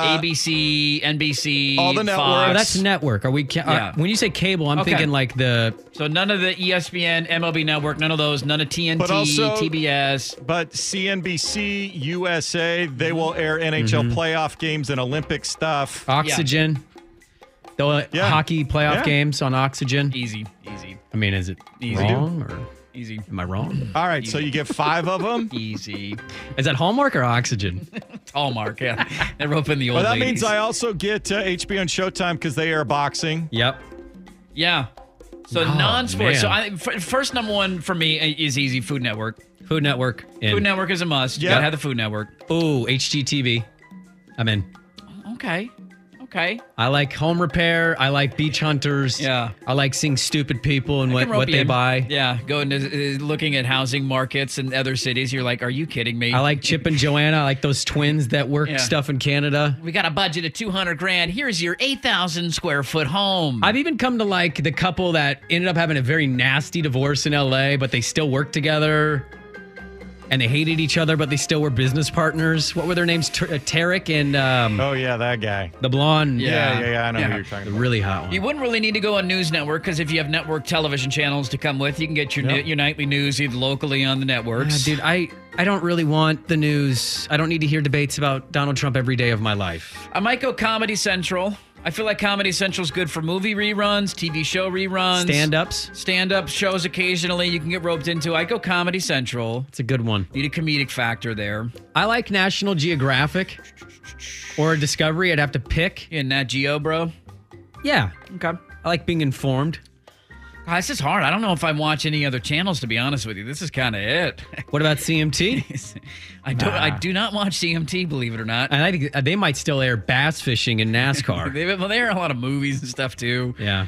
Speaker 7: ABC, NBC,
Speaker 8: all the networks.
Speaker 7: Fox.
Speaker 3: Oh, that's network. Are we? When you say cable, I'm thinking like the.
Speaker 7: So none of the ESPN, MLB Network, none of those, none of TNT,
Speaker 8: but also,
Speaker 7: TBS.
Speaker 8: But CNBC, USA, they will air NHL playoff games and Olympic stuff.
Speaker 3: Oxygen. The hockey playoff games on Oxygen.
Speaker 7: Easy.
Speaker 3: I mean, is it wrong or?
Speaker 7: Easy.
Speaker 3: Am I wrong?
Speaker 8: All right, so you get 5 of them.
Speaker 7: Easy.
Speaker 3: Is that Hallmark or Oxygen?
Speaker 7: It's Hallmark, yeah. They're open the old
Speaker 8: Well, that
Speaker 7: ladies.
Speaker 8: means I also get HBO and Showtime because they air boxing.
Speaker 3: Yep.
Speaker 7: Yeah. So non-sports. So first number one for me is easy, Food Network.
Speaker 3: Food Network.
Speaker 7: Food Network is a must. You gotta have the Food Network.
Speaker 3: Ooh, HGTV. I'm in.
Speaker 7: Okay.
Speaker 3: I like Home Repair. I like Beach Hunters.
Speaker 7: Yeah.
Speaker 3: I like seeing stupid people and what they buy.
Speaker 7: Yeah. Going to looking at housing markets in other cities. You're like, are you kidding me?
Speaker 3: I like Chip and Joanna. I like those twins that work stuff in Canada.
Speaker 7: We got a budget of $200,000. Here's your 8,000 square foot home.
Speaker 3: I've even come to like the couple that ended up having a very nasty divorce in LA, but they still work together. and they hated each other, but they still were business partners. What were their names? Tarek and
Speaker 8: Oh yeah, that guy.
Speaker 3: the blonde.
Speaker 8: Yeah. I know who you're talking
Speaker 3: The
Speaker 8: about.
Speaker 3: really hot one.
Speaker 7: You wouldn't really need to go on News Network because if you have network television channels to come with, you can get your nightly news either locally on the networks.
Speaker 3: Dude, I don't really want the news. I don't need to hear debates about Donald Trump every day of my life.
Speaker 7: I might go Comedy Central. I feel like Comedy Central's good for movie reruns, TV show reruns,
Speaker 3: Stand-ups.
Speaker 7: stand-up shows occasionally you can get roped into. I go Comedy Central.
Speaker 3: It's a good one.
Speaker 7: Need a comedic factor there.
Speaker 3: I like National Geographic or Discovery. I'd have to pick.
Speaker 7: In Nat Geo, bro.
Speaker 3: Yeah.
Speaker 7: Okay.
Speaker 3: I like being informed.
Speaker 7: God, this is hard. I don't know if I watch any other channels, to be honest with you. This is kind of it.
Speaker 3: What about CMT?
Speaker 7: I do not watch CMT, believe it or not.
Speaker 3: And I think they might still air bass fishing and NASCAR.
Speaker 7: They air a lot of movies and stuff, too.
Speaker 3: Yeah.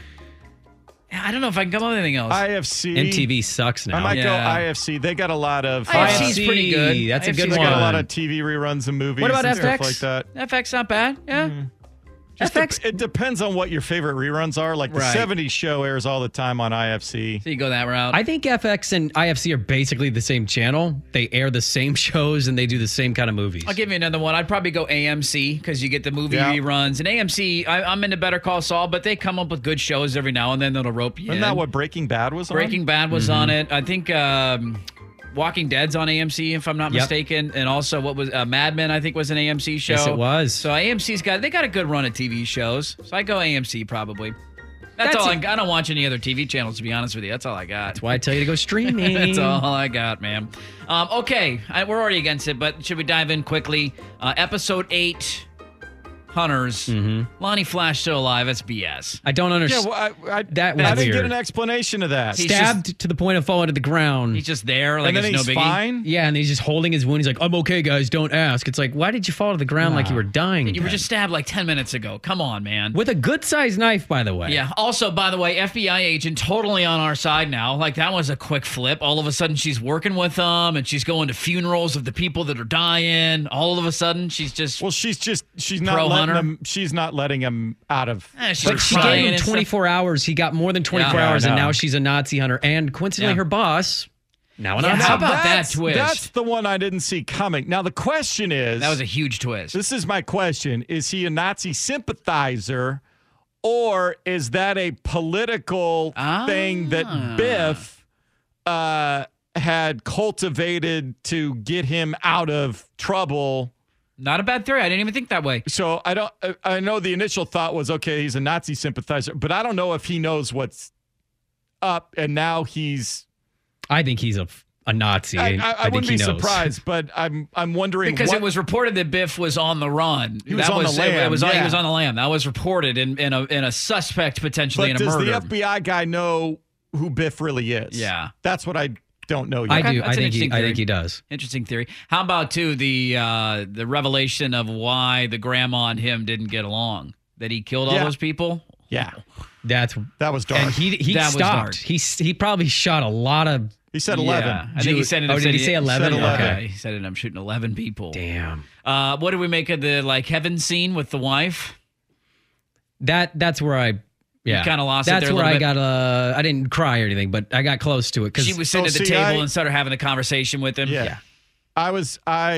Speaker 7: I don't know if I can come up with anything else.
Speaker 8: IFC.
Speaker 3: MTV sucks now.
Speaker 8: I might go
Speaker 7: Yeah.
Speaker 8: IFC. They got a lot of.
Speaker 7: IFC's pretty good.
Speaker 3: That's a
Speaker 7: IFC's
Speaker 3: good
Speaker 8: They
Speaker 3: one.
Speaker 8: got a lot of TV reruns and movies.
Speaker 3: What about
Speaker 8: and
Speaker 3: FX?
Speaker 8: stuff like that.
Speaker 7: FX not bad. Yeah.
Speaker 3: FX.
Speaker 8: It depends on what your favorite reruns are. Like the
Speaker 7: Right.
Speaker 8: 70s show airs all the time on IFC.
Speaker 7: So you go that route.
Speaker 3: I think FX and IFC are basically the same channel. They air the same shows and they do the same kind of movies.
Speaker 7: I'll give you another one. I'd probably go AMC because you get the movie
Speaker 8: Yeah.
Speaker 7: reruns. And AMC, I'm into Better Call Saul, but they come up with good shows every now and then that'll rope you
Speaker 8: Isn't
Speaker 7: in.
Speaker 8: that what Breaking Bad was on?
Speaker 7: Breaking Bad was on it. I think Walking Dead's on AMC, if I'm not
Speaker 3: Yep.
Speaker 7: mistaken. And also, what was Mad Men, I think, was an AMC show.
Speaker 3: Yes, it was.
Speaker 7: So AMC's got a good run of TV shows. So I go AMC probably. That's all. I don't watch any other TV channels, to be honest with you. That's all I got.
Speaker 3: That's why I tell you to go streaming.
Speaker 7: That's all I got, man. Okay, we're already against it, but should we dive in quickly? Episode 8, Hunters. Lonnie Flash still alive. That's BS.
Speaker 3: I don't
Speaker 8: Yeah,
Speaker 3: understand.
Speaker 8: well,
Speaker 3: That was
Speaker 8: I didn't
Speaker 3: weird.
Speaker 8: get an explanation of that.
Speaker 7: He's
Speaker 3: Stabbed to the point of falling to the ground.
Speaker 7: He's just there, like
Speaker 8: and then
Speaker 7: it's
Speaker 8: he's
Speaker 7: no biggie.
Speaker 8: fine.
Speaker 3: Yeah, and he's just holding his wound. He's like, I'm okay, guys, don't ask. It's like, why did you fall to the ground like you were dying?
Speaker 7: You were
Speaker 3: Ken?
Speaker 7: just stabbed like 10 minutes ago. Come on, man.
Speaker 3: with a good-sized knife, by the way.
Speaker 7: Yeah. Also, by the way, FBI agent totally on our side now. Like that was a quick flip. All of a sudden, she's working with them, and she's going to funerals of the people that are dying. All of a sudden, she's just.
Speaker 8: Well, she's not
Speaker 7: Pro
Speaker 8: letting
Speaker 7: hunter?
Speaker 8: him. She's not letting him out of.
Speaker 7: she's
Speaker 3: But she
Speaker 7: crying
Speaker 3: gave him
Speaker 7: and stuff.
Speaker 3: 24 hours. He got more than 24
Speaker 7: Yeah,
Speaker 3: hours,
Speaker 8: I
Speaker 3: and
Speaker 8: know.
Speaker 3: now she's a Nazi hunter. And coincidentally,
Speaker 7: Yeah.
Speaker 3: her boss, now an
Speaker 7: Yeah,
Speaker 3: Nazi.
Speaker 7: how about that
Speaker 8: That's-
Speaker 7: twist?
Speaker 8: That's the one I didn't see coming. Now the question is,
Speaker 7: That was a huge twist.
Speaker 8: this is my question: is he a Nazi sympathizer, or is that a political thing that Biff had cultivated to get him out of trouble?
Speaker 7: Not a bad theory. I didn't even think that way.
Speaker 8: So I know the initial thought was, okay, he's a Nazi sympathizer, but I don't know if he knows what's up, and now he's.
Speaker 3: I think he's a Nazi.
Speaker 8: I
Speaker 3: think
Speaker 8: wouldn't
Speaker 3: he
Speaker 8: be
Speaker 3: knows.
Speaker 8: surprised, but I'm wondering
Speaker 7: Because
Speaker 8: what,
Speaker 7: it was reported that Biff was on the run.
Speaker 8: He was on the lam,
Speaker 7: He was
Speaker 8: yeah.
Speaker 7: on the lam. That was reported in a suspect potentially
Speaker 8: But
Speaker 7: in a
Speaker 8: does
Speaker 7: murder.
Speaker 8: the FBI guy know who Biff really is?
Speaker 7: Yeah.
Speaker 8: That's what I don't know yet.
Speaker 3: I do.
Speaker 7: That's
Speaker 3: I
Speaker 7: an
Speaker 3: think
Speaker 7: interesting theory.
Speaker 3: he does.
Speaker 7: Interesting theory. How about too the revelation of why the grandma and him didn't get along? That he killed all
Speaker 8: Yeah.
Speaker 7: those people.
Speaker 8: Yeah,
Speaker 3: That
Speaker 8: was dark.
Speaker 3: And he
Speaker 7: That was dark.
Speaker 3: stopped. He probably shot a lot of.
Speaker 8: He said 11.
Speaker 7: Yeah, I think he said it.
Speaker 3: Oh, did he say 11?
Speaker 8: said 11.
Speaker 3: Okay.
Speaker 7: He said it. I'm shooting 11 people.
Speaker 3: Damn.
Speaker 7: What did we make of the heaven scene with the wife?
Speaker 3: That's where I. Yeah,
Speaker 7: You kinda lost it
Speaker 3: That's
Speaker 7: there a
Speaker 3: where
Speaker 7: little
Speaker 3: I
Speaker 7: bit.
Speaker 3: got. I didn't cry or anything, but I got close to it because
Speaker 7: She was sitting at the
Speaker 8: see,
Speaker 7: table and started having a conversation with him.
Speaker 8: Yeah. I was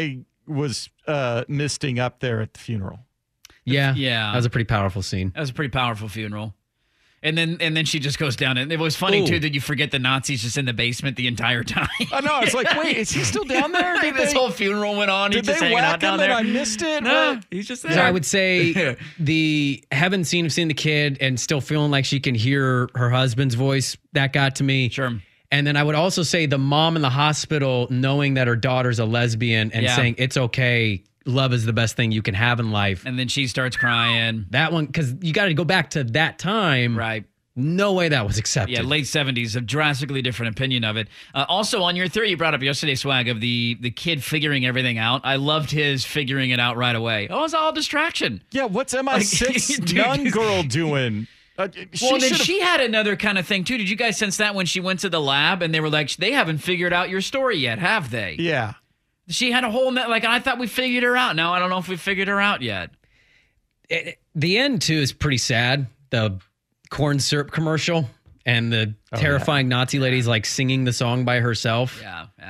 Speaker 8: misting up there at the funeral.
Speaker 3: Yeah,
Speaker 7: Yeah.
Speaker 3: that was a pretty powerful scene.
Speaker 7: That was a pretty powerful funeral. And then she just goes down. And it was funny,
Speaker 3: Ooh.
Speaker 7: too, that you forget the Nazis just in the basement the entire time.
Speaker 8: I know. It's like, wait, is he still down there? Did
Speaker 7: this
Speaker 8: they,
Speaker 7: whole funeral went on.
Speaker 8: did
Speaker 7: He's just
Speaker 8: they
Speaker 7: hanging out
Speaker 8: whack
Speaker 7: down
Speaker 8: him
Speaker 7: there.
Speaker 8: and I missed it?
Speaker 7: No,
Speaker 8: What?
Speaker 7: he's just
Speaker 3: So
Speaker 7: there.
Speaker 3: I would say the heaven scene of seeing the kid and still feeling like she can hear her husband's voice, that got to me.
Speaker 7: Sure.
Speaker 3: And then I would also say the mom in the hospital knowing that her daughter's a lesbian and
Speaker 7: Yeah.
Speaker 3: saying, it's okay, love is the best thing you can have in life.
Speaker 7: And then she starts crying.
Speaker 3: That one, because you got to go back to that time.
Speaker 7: Right.
Speaker 3: No way that was accepted.
Speaker 7: Yeah, late 70s, a drastically different opinion of it. Also, on your theory you brought up yesterday, Swag, of the kid figuring everything out. I loved his figuring it out right away. Oh, it's all distraction.
Speaker 8: Yeah, what's MI6
Speaker 7: Dude,
Speaker 8: young girl doing?
Speaker 7: Well, then she had another kind of thing, too. Did you guys sense that when she went to the lab and they were like, they haven't figured out your story yet, have they?
Speaker 8: Yeah.
Speaker 7: She had a whole, I thought we figured her out. Now I don't know if we figured her out yet.
Speaker 3: The end, too, is pretty sad. The corn syrup commercial and the terrifying Nazi lady's like singing the song by herself.
Speaker 7: Yeah.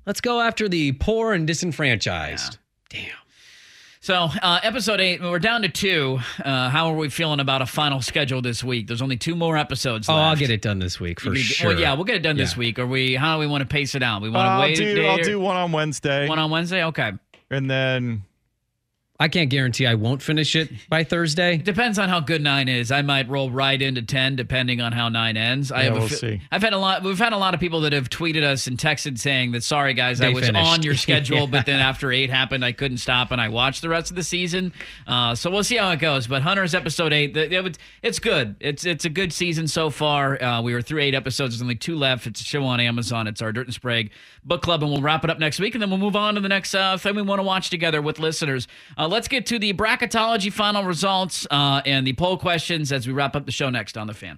Speaker 3: Let's go after the poor and disenfranchised. Damn.
Speaker 7: So, episode 8, we're down to 2. How are we feeling about a final schedule this week? There's only 2 more episodes left.
Speaker 3: I'll get it done this week for sure.
Speaker 7: Well, yeah, we'll get it done this week. How do we want to pace it out? We want to wait a day?
Speaker 8: I'll do one on Wednesday.
Speaker 7: One on Wednesday? Okay.
Speaker 8: And then
Speaker 3: I can't guarantee I won't finish it by Thursday.
Speaker 7: Depends on how good 9 is. I might roll right into 10 depending on how 9 ends.
Speaker 8: We'll see.
Speaker 7: We've had a lot of people that have tweeted us and texted saying that, sorry guys, I was
Speaker 3: finished
Speaker 7: on your schedule, but then after 8 happened, I couldn't stop and I watched the rest of the season. So we'll see how it goes. But Hunter's episode 8, it's good. It's a good season so far. We were through 8 episodes. There's only 2 left. It's a show on Amazon. It's our Dirt and Sprague book club, and we'll wrap it up next week, and then we'll move on to the next thing we want to watch together with listeners. Let's get to the bracketology final results and the poll questions as we wrap up the show next on The Fan.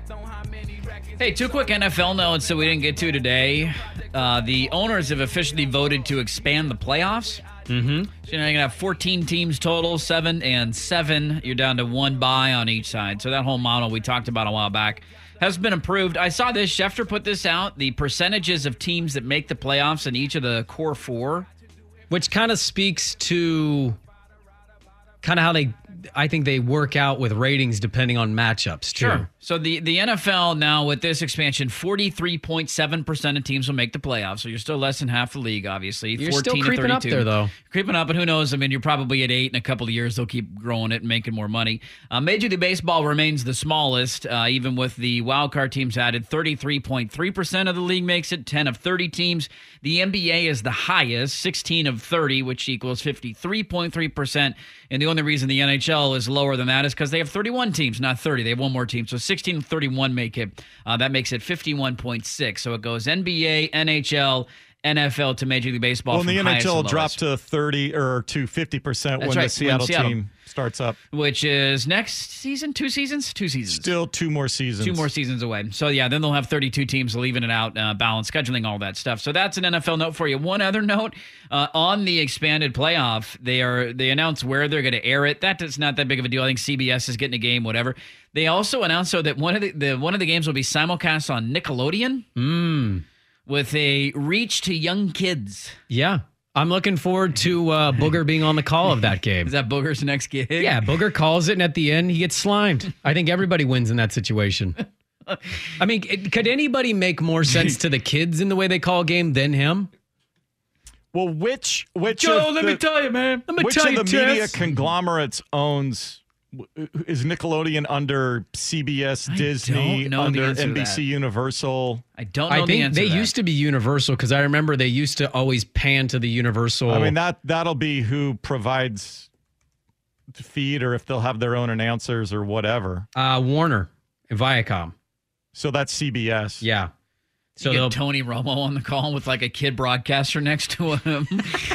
Speaker 7: Hey, 2 quick NFL notes that we didn't get to today. The owners have officially voted to expand the playoffs. Mm-hmm. So you're going to have 14 teams total, 7 and 7. You're down to 1 bye on each side. So that whole model we talked about a while back has been improved. I saw this. Schefter put this out. The percentages of teams that make the playoffs in each of the core 4.
Speaker 3: Which kind of speaks to kind of how I think they work out with ratings depending on matchups, too.
Speaker 7: Sure. So the NFL now with this expansion, 43.7% of teams will make the playoffs. So you're still less than half the league, obviously.
Speaker 3: You're
Speaker 7: 14
Speaker 3: still creeping
Speaker 7: to 32.
Speaker 3: up there, though.
Speaker 7: Creeping up, but who knows? I mean, you're probably at 8 in a couple of years. They'll keep growing it and making more money. Major League Baseball remains the smallest, even with the wildcard teams added. 33.3% of the league makes it, 10 of 30 teams. The NBA is the highest, 16 of 30, which equals 53.3%. And the only reason the NHL is lower than that is because they have 31 teams, not 30. They have one more team. So 16 and 31 make it. That makes it 51.6. So it goes NBA, NHL, NFL to Major League Baseball.
Speaker 8: Well, the NHL dropped to 30 or to 50% when the Seattle team starts up.
Speaker 7: Which is next season? 2 seasons? 2 seasons.
Speaker 8: Still 2 more seasons.
Speaker 7: 2 more seasons away. So, yeah, then they'll have 32 teams leaving it out, balance, scheduling, all that stuff. So that's an NFL note for you. One other note, on the expanded playoff, they announced where they're going to air it. That's not that big of a deal. I think CBS is getting a game, whatever. They also announced so that one of the games will be simulcast on Nickelodeon. With a reach to young kids.
Speaker 3: Yeah. I'm looking forward to Booger being on the call of that game.
Speaker 7: Is that Booger's next gig?
Speaker 3: Yeah, Booger calls it, and at the end, he gets slimed. I think everybody wins in that situation. I mean, could anybody make more sense to the kids in the way they call a game than him?
Speaker 8: Well, which
Speaker 7: Joe, let me tell you, man.
Speaker 8: Which of the media conglomerates owns... Is Nickelodeon under CBS, Disney, under NBC Universal?
Speaker 7: I don't know.
Speaker 3: I think they used to be Universal because I remember they used to always pan to the Universal.
Speaker 8: I mean, that'll be who provides the feed or if they'll have their own announcers or whatever.
Speaker 3: Warner and Viacom.
Speaker 8: So that's CBS.
Speaker 3: Yeah.
Speaker 7: So you get Tony Romo on the call with like a kid broadcaster next to him.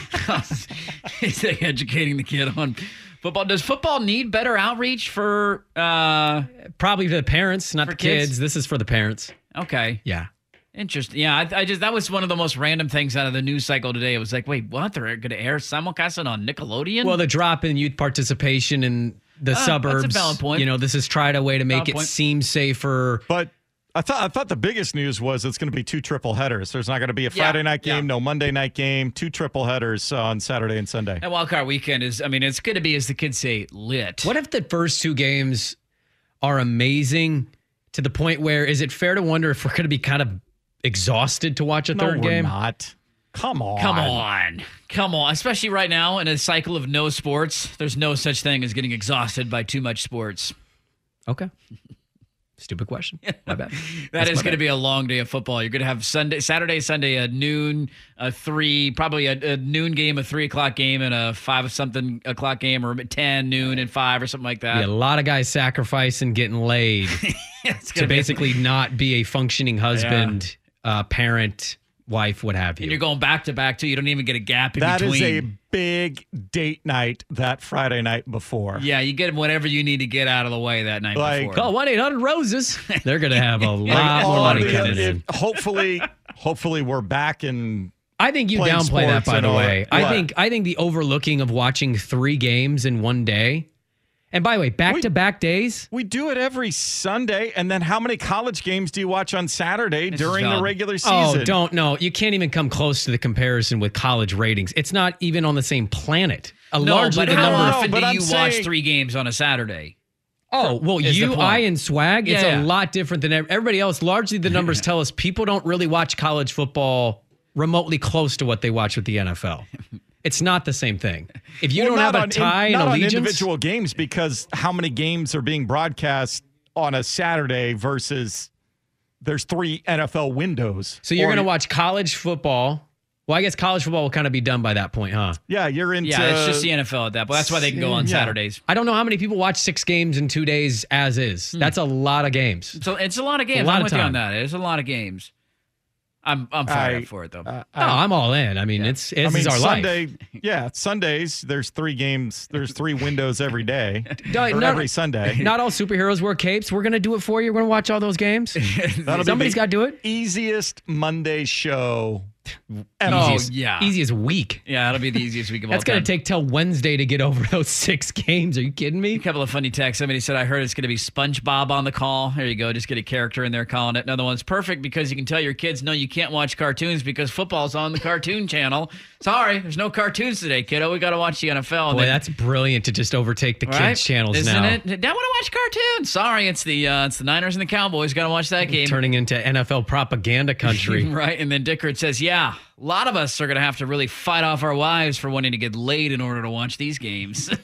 Speaker 7: He's like educating the kid on football. Does football need better outreach for
Speaker 3: probably the parents, not the kids? This is for the parents.
Speaker 7: Okay.
Speaker 3: Yeah.
Speaker 7: Interesting. Yeah, I just that was one of the most random things out of the news cycle today. It was like, wait, what? They're going to air simulcasting on Nickelodeon?
Speaker 3: Well, the drop in youth participation in the suburbs.
Speaker 7: That's a valid point.
Speaker 3: You know, this is tried a way to make it seem safer.
Speaker 8: But I thought the biggest news was it's going to be 2 triple headers. There's not going to be a Friday night game, no Monday night game, 2 triple headers on Saturday and Sunday.
Speaker 7: And Wildcard Weekend is, I mean, it's going to be, as the kids say, lit.
Speaker 3: What if the first 2 games are amazing to the point where, is it fair to wonder if we're going to be kind of exhausted to watch a third game?
Speaker 8: Not. Come on.
Speaker 7: Especially right now in a cycle of no sports. There's no such thing as getting exhausted by too much sports.
Speaker 3: Okay. Stupid question. My bad.
Speaker 7: That is going to be a long day of football. You're going to have Saturday, Sunday, a noon, a 3, probably a noon game, a 3 o'clock game, and a 5-something o'clock game, or 10, noon, and 5, or something like that.
Speaker 3: Yeah, a lot of guys sacrificing getting laid to basically not be a functioning husband, parent, wife, what have you.
Speaker 7: And you're going back to back, too. You don't even get a gap in between.
Speaker 8: That is a big date night that Friday night before.
Speaker 7: Yeah, you get whatever you need to get out of the way that night before.
Speaker 3: Call 1-800-ROSES. They're going to have a lot more money coming in.
Speaker 8: Hopefully we're back in.
Speaker 3: I think you downplay that, by the way.
Speaker 8: I
Speaker 3: think the overlooking of watching 3 games in one day And by the way, back-to-back days?
Speaker 8: We do it every Sunday. And then how many college games do you watch on Saturday during the regular season?
Speaker 3: No. You can't even come close to the comparison with college ratings. It's not even on the same planet. Largely
Speaker 7: but
Speaker 3: the
Speaker 7: how
Speaker 3: number.
Speaker 7: often do you watch 3 games on a Saturday?
Speaker 3: Oh, well, I, and Swag, it's a lot different than everybody else. Largely, the numbers tell us people don't really watch college football remotely close to what they watch with the NFL. It's not the same thing. If you don't have a tie and allegiance.
Speaker 8: Not on individual games, because how many games are being broadcast on a Saturday versus there's 3 NFL windows.
Speaker 3: So you're going to watch college football. Well, I guess college football will kind of be done by that point, huh?
Speaker 8: Yeah, you're into...
Speaker 7: Yeah, it's just the NFL at that point. That's why they can go on Saturdays.
Speaker 3: I don't know how many people watch 6 games in 2 days as is. That's a lot of games.
Speaker 7: It's a lot of games. I'm with you on that. It's a lot of games. I'm fired up for it, though.
Speaker 3: I'm all in. I mean, it's our
Speaker 8: Sunday,
Speaker 3: life.
Speaker 8: Yeah, Sundays, there's 3 games. There's 3 windows every day. Every Sunday.
Speaker 3: Not all superheroes wear capes. We're going to do it for you. We're going to watch all those games. Somebody's got to do it.
Speaker 8: Easiest Monday show ever.
Speaker 3: Easiest week.
Speaker 7: Yeah, that'll be the easiest week of all time.
Speaker 3: That's going to take till Wednesday to get over those 6 games. Are you kidding me?
Speaker 7: A couple of funny texts. Somebody said, I heard it's going to be SpongeBob on the call. There you go. Just get a character in there calling it. Another one's perfect because you can tell your kids, no, you can't watch cartoons because football's on the Cartoon Channel. Sorry, there's no cartoons today, kiddo. We got to watch the NFL.
Speaker 3: Boy, that's brilliant to just overtake the kids' channels
Speaker 7: Isn't
Speaker 3: now.
Speaker 7: Isn't it? Dad, want to watch cartoons. Sorry, it's the Niners and the Cowboys. Got to watch that game.
Speaker 3: Turning into NFL propaganda country.
Speaker 7: Right, and then Dickert says, yeah, a lot of us are going to have to really fight off our wives for wanting to get laid in order to watch these games. So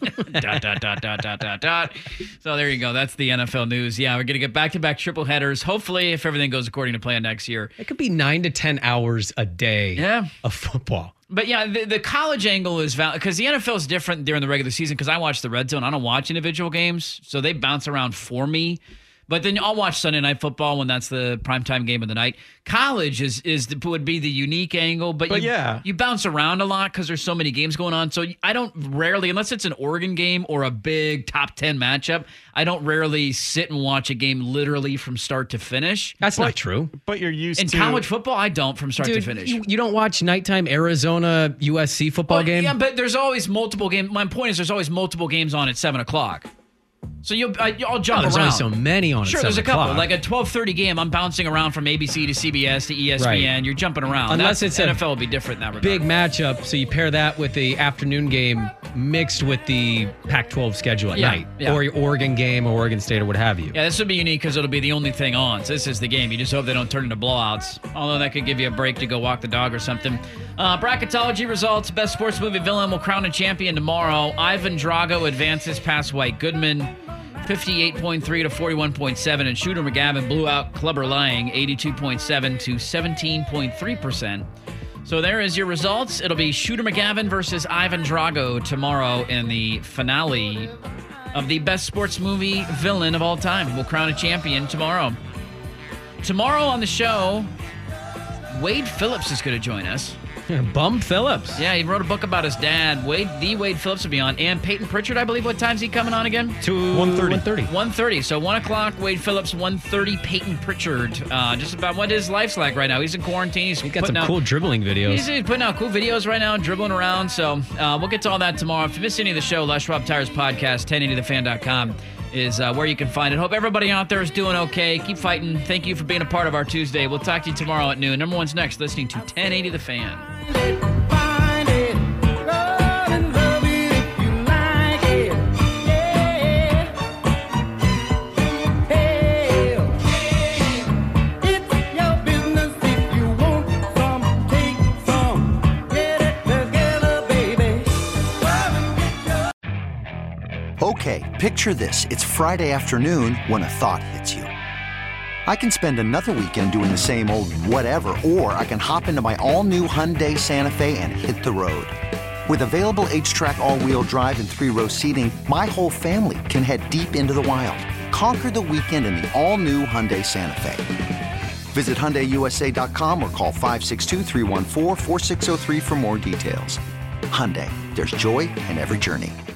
Speaker 7: there you go. That's the NFL news. Yeah, we're going to get back-to-back triple headers. Hopefully, if everything goes according to plan next year.
Speaker 3: It could be 9 to 10 hours a day of football.
Speaker 7: But yeah, the college angle is valid because the NFL is different during the regular season because I watch the Red Zone. I don't watch individual games, so they bounce around for me. But then I'll watch Sunday Night Football when that's the primetime game of the night. College would be the unique angle, but you bounce around a lot because there's so many games going on. So I don't rarely, unless it's an Oregon game or a big top 10 matchup, I don't rarely sit and watch a game literally from start to finish.
Speaker 3: That's not true.
Speaker 8: But you're used
Speaker 7: to... In college football, I don't from start to finish.
Speaker 3: You don't watch nighttime Arizona USC football game?
Speaker 7: Yeah, but there's always multiple games. My point is there's always multiple games on at 7 o'clock. So I'll jump around.
Speaker 3: There's only so many on.
Speaker 7: Sure, there's a couple. Like a 12:30 game, I'm bouncing around from ABC to CBS to ESPN. Right. You're jumping around.
Speaker 3: Unless it's
Speaker 7: NFL will be different in that regard.
Speaker 3: Big matchup, so you pair that with the afternoon game mixed with the Pac-12 schedule at night, or your Oregon game or Oregon State or what have you.
Speaker 7: Yeah, this would be unique because it'll be the only thing on. So this is the game. You just hope they don't turn into blowouts. Although that could give you a break to go walk the dog or something. Bracketology results: Best Sports Movie Villain will crown a champion tomorrow. Ivan Drago advances past White Goodman. 58.3 to 41.7, and Shooter McGavin blew out Clubber Lang 82.7 to 17.3%. So there is your results. It'll be Shooter McGavin versus Ivan Drago tomorrow in the finale of the Best Sports Movie Villain of all time. We'll crown a champion tomorrow. Tomorrow on the show, Wade Phillips is going to join us.
Speaker 3: Bum Phillips.
Speaker 7: Yeah, he wrote a book about his dad. Wade Phillips will be on. And Peyton Pritchard, I believe. What time's he coming on again?
Speaker 3: 1:30.
Speaker 7: 1:30. So 1 o'clock, Wade Phillips, 1:30, Peyton Pritchard. Just about what his life's like right now. He's in quarantine.
Speaker 3: He's got some cool dribbling videos.
Speaker 7: He's putting out cool videos right now, dribbling around. So we'll get to all that tomorrow. If you missed any of the show, Les Schwab Tires Podcast, 1080thefan.com is where you can find it. Hope everybody out there is doing okay. Keep fighting. Thank you for being a part of our Tuesday. We'll talk to you tomorrow at noon. Number one's next, listening to 1080 The Fan.
Speaker 9: Okay, picture this. It's Friday afternoon when a thought hits you. I can spend another weekend doing the same old whatever, or I can hop into my all-new Hyundai Santa Fe and hit the road. With available H-Track all-wheel drive and 3-row seating, my whole family can head deep into the wild. Conquer the weekend in the all-new Hyundai Santa Fe. Visit HyundaiUSA.com or call 562-314-4603 for more details. Hyundai, there's joy in every journey.